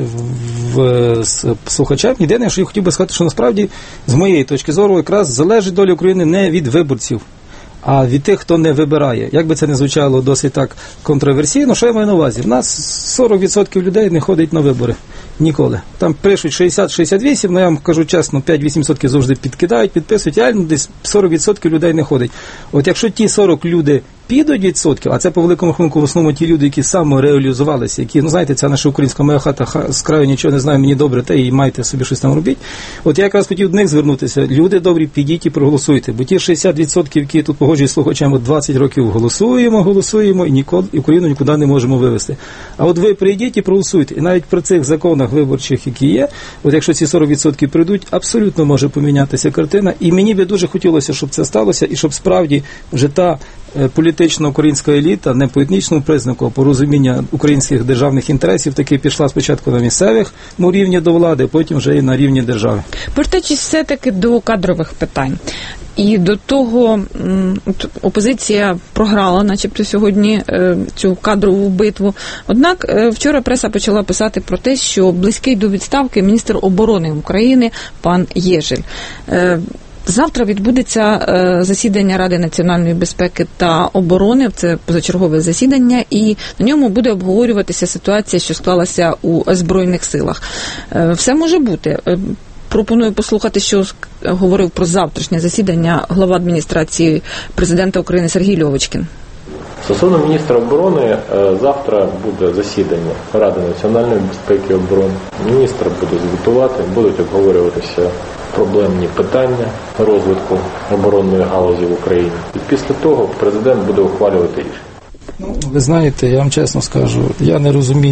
з слухачем. Єдине, що я хотів би сказати, що насправді, з моєї точки зору, якраз залежить доля України не від виборців, а від тих, хто не вибирає. Як би це не звучало досить так контроверсійно, що я маю на увазі? В нас 40% людей не ходить на вибори. Ніколи. Там пишуть 60-68, але я вам кажу чесно, 5-8% завжди підкидають, підписують, реально десь 40% людей не ходить. От якщо ті 40 люди підуть відсотків, а це по великому рахунку в основному ті люди, які самореалізувалися, які, знаєте, ця наша українська моя хата з краю нічого не знає, мені добре, те і маєте собі щось там робити. От я якраз хотів до них звернутися. Люди добрі, підіть і проголосуйте, бо ті 60%, які тут погоджують слухачам, от 20 років голосуємо, і ніколи Україну нікуди не можемо вивести. А от ви прийдіть і проголосуйте. І навіть при цих законах виборчих, які є, от якщо ці 40% прийдуть, абсолютно може помінятися картина. І мені би дуже хотілося, щоб це сталося, і щоб справді вже та політична українська еліта, не по етнічному признаку, а по розумінню українських державних інтересів, таки пішла спочатку на місцевому рівні до влади, потім вже і на рівні держави. Повертаючись все-таки до кадрових питань. І до того опозиція програла, начебто, сьогодні цю кадрову битву. Однак вчора преса почала писати про те, що близький до відставки міністр оборони України пан Єжель. Завтра відбудеться засідання Ради національної безпеки та оборони, це позачергове засідання, і на ньому буде обговорюватися ситуація, що склалася у Збройних силах. Все може бути. Пропоную послухати, що говорив про завтрашнє засідання глава адміністрації президента України Сергій Льовочкін. Стосовно міністра оборони, завтра буде засідання Ради національної безпеки і оборони. Міністр буде звітувати, будуть обговорюватися проблемні питання розвитку оборонної галузі в Україні. І після того президент буде ухвалювати рішення. Ви знаєте, я вам чесно скажу, я не розумію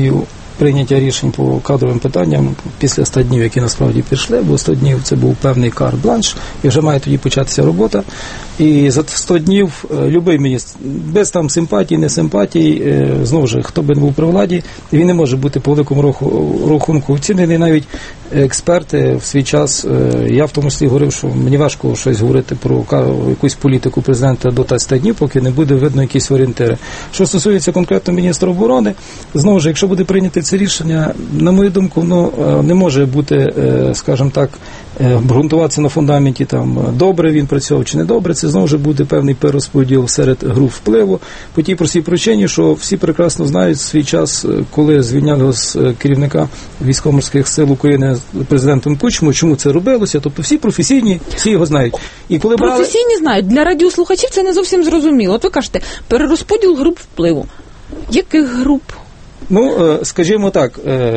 прийняття рішень по кадровим питанням після 100 днів, які насправді пішли, бо 100 днів це був певний карт-бланш, і вже має тоді початися робота. І за 100 днів любий міністр, без там симпатій, не симпатій, знову ж, хто би не був при владі, він не може бути по великому рахунку оцінений. Навіть експерти в свій час, я в тому числі говорив, що мені важко щось говорити про якусь політику президента до 100 днів, поки не буде видно якісь орієнтири. Що стосується конкретно міністра оборони, знову ж, якщо буде прийняти це рішення, на мою думку, не може бути, скажімо так, ґрунтуватися на фундаменті там добре він працював чи не добре. Це знову ж буде певний перерозподіл серед груп впливу по тій простій причині, що всі прекрасно знають свій час, коли звільняли з керівника військово-морських сил України президентом Кучмою, чому це робилося. Тобто всі професійні, всі його знають. І коли професійні знають. Для радіослухачів це не зовсім зрозуміло. От ви кажете, перерозподіл груп впливу. Яких груп? Скажімо так,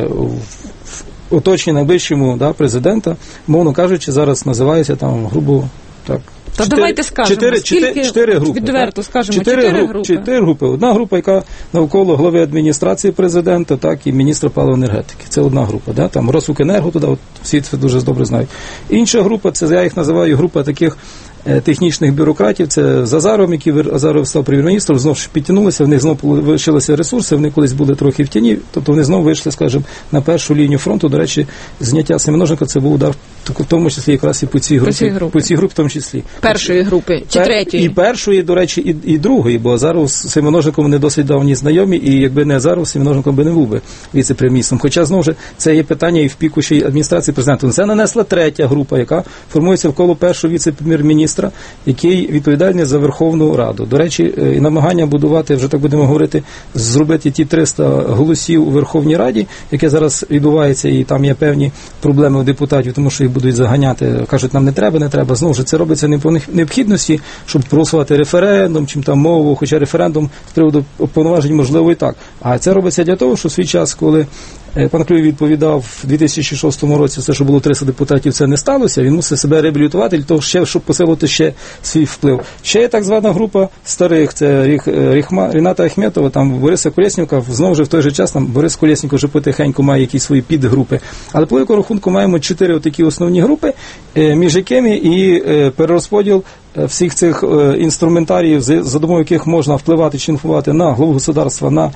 в оточенні найближчому президента, мовно кажучи, зараз називається там грубо так. Та давайте скажемо, чотири групи. Відверто скажемо, чотири групи. 4 групи. Одна група, яка навколо глави адміністрації президента, так, і міністра паливо-енергетики. Це одна група. Да? Там Росукренерго туди, всі це дуже добре знають. Інша група, це я їх називаю група таких технічних бюрократів, це з Азаровим, який Азаров став прем'єр-міністром, знову ж підтягнулися, в них знову вийшлися ресурси, вони колись були трохи в тіні, тобто вони знову вийшли, скажімо, на першу лінію фронту. До речі, зняття семиножника, це був удар в тому числі якраз і по цій групі в тому числі. Першої групи чи третьої? І першої, до речі, і другої, бо Азаров з семиножником не досить давні знайомі, і якби не Азаров, семиножником би не був би віце-прем'єр-міністром. Хоча, знову ж, це є питання і в піку ще й адміністрації президента. Це нанесла третя група, яка формується навколо першого віце-прем'єр-міністра, який відповідальний за Верховну Раду. До речі, і намагання будувати, вже так будемо говорити, зробити ті 300 голосів у Верховній Раді, яке зараз відбувається, і там є певні проблеми у депутатів, тому що їх будуть заганяти, кажуть, нам не треба. Знову ж, це робиться не по необхідності, щоб проголосувати референдум, чим там мову, хоча референдум з приводу повноважень можливо і так. А це робиться для того, що свій час, коли пан Клюєв відповідав в 2006 році, все, що було 300 депутатів, це не сталося, він мусив себе реабілітувати для того, щоб посилити ще свій вплив. Ще є так звана група старих, це Ріната Ахметова, там Бориса Колєснікова, знову ж в той же час там Борис Колєсніков вже потихеньку має якісь свої підгрупи. Але по великому рахунку маємо 4 такі основні групи, між якими і перерозподіл всіх цих інструментаріїв, за допомогою яких можна впливати чи інфлювати на главу государства, на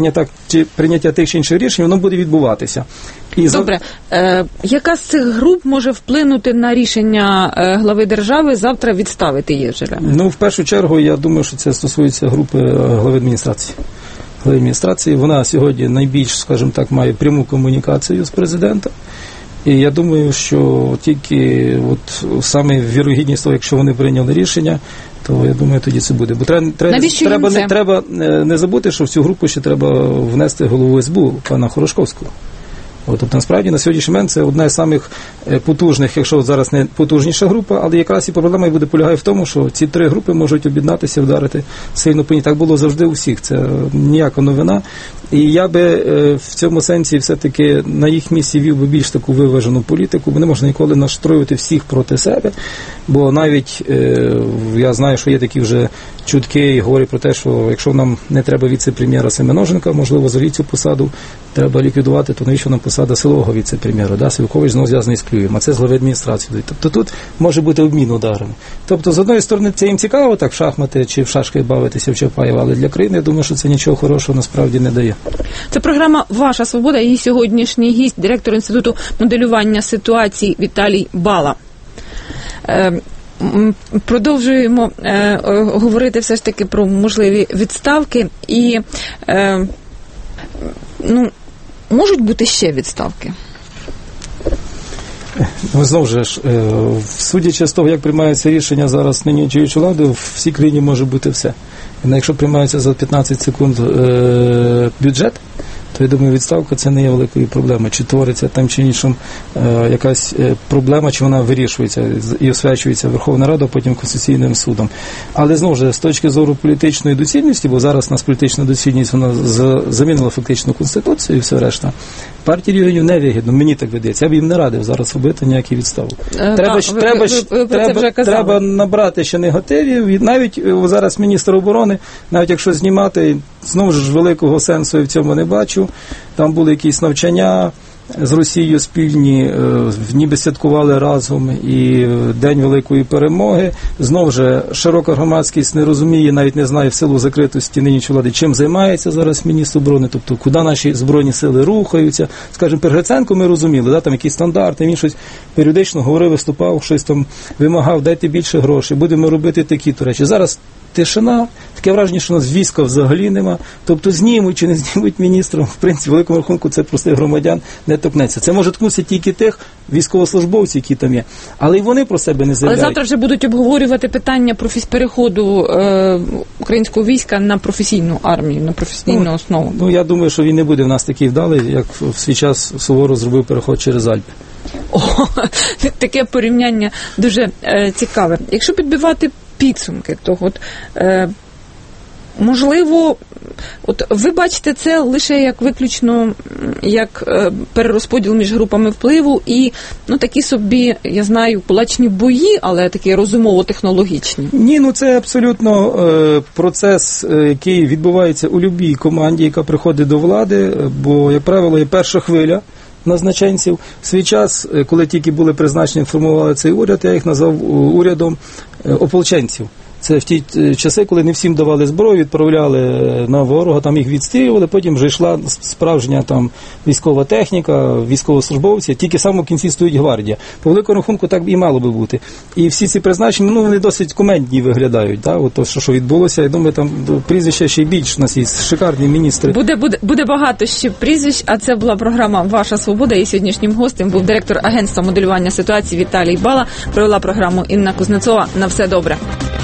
прийняття тих чи інших рішень, воно буде відбуватися. Добре. Яка з цих груп може вплинути на рішення глави держави завтра відставити Єжеля? В першу чергу, я думаю, що це стосується групи глави адміністрації. Глави адміністрації, вона сьогодні найбільш, скажімо так, має пряму комунікацію з президентом. І я думаю, що тільки саме вірогідність того, якщо вони прийняли рішення, то я думаю, тоді це буде. Бо треба не забути, що в цю групу ще треба внести голову СБУ, пана Хорошковського. Тобто, насправді, на сьогоднішній момент це одна з самих потужних, якщо зараз не потужніша група, але якраз і проблема буде полягає в тому, що ці 3 групи можуть об'єднатися, вдарити сильно по ній. Так було завжди у всіх, це ніяка новина. І я би в цьому сенсі все-таки на їх місці вів би більш таку виважену політику, бо не можна ніколи настроювати всіх проти себе, бо навіть я знаю, що є такі вже чутки і говорять про те, що якщо нам не треба віце-прем'єра Семеноженка, можливо, взагалі цю посаду треба ліквідувати, то навіщо нам посада силового віце-прем'єра? Силкович знову зв'язаний з Клюєвим, а це з глави адміністрації. Тобто тут може бути обмін ударами. Тобто, з одної сторони, це їм цікаво так в шахмати чи в шашки бавитися в Чапаєва, але для країни, я думаю, що це нічого хорошого насправді не дає. Це програма «Ваша свобода» і сьогоднішній гість, директор Інституту моделювання ситуацій Віталій Бала. Продовжуємо говорити все ж таки про можливі відставки і можуть бути ще відставки? Знову ж, судячи з того, як приймаються рішення зараз нині діючої влади, в всій країні може бути все. І якщо приймається за 15 секунд бюджет, то, я думаю, відставка – це не є великою проблемою. Чи твориться там чи іншим якась проблема, чи вона вирішується і освячується Верховна Рада, потім Конституційним судом. Але, знову ж, з точки зору політичної доцільності, бо зараз у нас політична доцільність, вона замінила фактично Конституцію і все решта, Партії регіонів не вигідно, мені так видається. Я б їм не радив зараз робити ніякі відстави. Треба набрати ще негативів. Навіть зараз міністр оборони, навіть якщо знімати, знову ж великого сенсу я в цьому не бачу. Там були якісь навчання з Росією спільні, ніби святкували разом і День Великої Перемоги. Знову ж широка громадськість не розуміє, навіть не знає в силу закритості нинішньої влади, чим займається зараз міністр оборони, тобто куди наші збройні сили рухаються. Скажімо, при Гриценку ми розуміли, там якісь стандарти, він щось періодично говорив, виступав, щось там вимагав, дайте більше грошей, будемо робити такі-то речі. Зараз тишина, таке враження, що у нас війська взагалі нема. Тобто знімуть чи не знімуть міністром, в принципі, в великому рахунку це простих громадян не торкнеться. Це може торкнутися тільки тих військовослужбовців, які там є. Але і вони про себе не заявляють. Але завтра вже будуть обговорювати питання переходу українського війська на професійну армію, на професійну основу. Я думаю, що він не буде в нас такий вдалий, як в свій час Суворов зробив переход через Альпи. Таке порівняння дуже цікаве. Якщо підбивати підсумки, то можливо, ви бачите це лише як виключно як перерозподіл між групами впливу і такі собі, я знаю, кулачні бої, але такі розумово-технологічні. Ні, це абсолютно процес, який відбувається у будь-якій команді, яка приходить до влади, бо, як правило, є перша хвиля назначенців. В свій час, коли тільки були призначені, формували цей уряд, я їх назвав урядом ополченців. Це в ті часи, коли не всім давали зброю, відправляли на ворога, там їх відстрілювали, потім вже йшла справжня там військова техніка, військовослужбовці, тільки саме в кінці стоїть гвардія. По великому рахунку так і мало би бути. І всі ці призначення, вони досить комедні виглядають, то, що відбулося. Я думаю, там прізвища ще й більше, у нас є шикарні міністри. Буде багато ще прізвищ, а це була програма «Ваша свобода», і сьогоднішнім гостем був директор агентства моделювання ситуації Віталій Бала. Провела програму Інна Кузнецова. На все добре.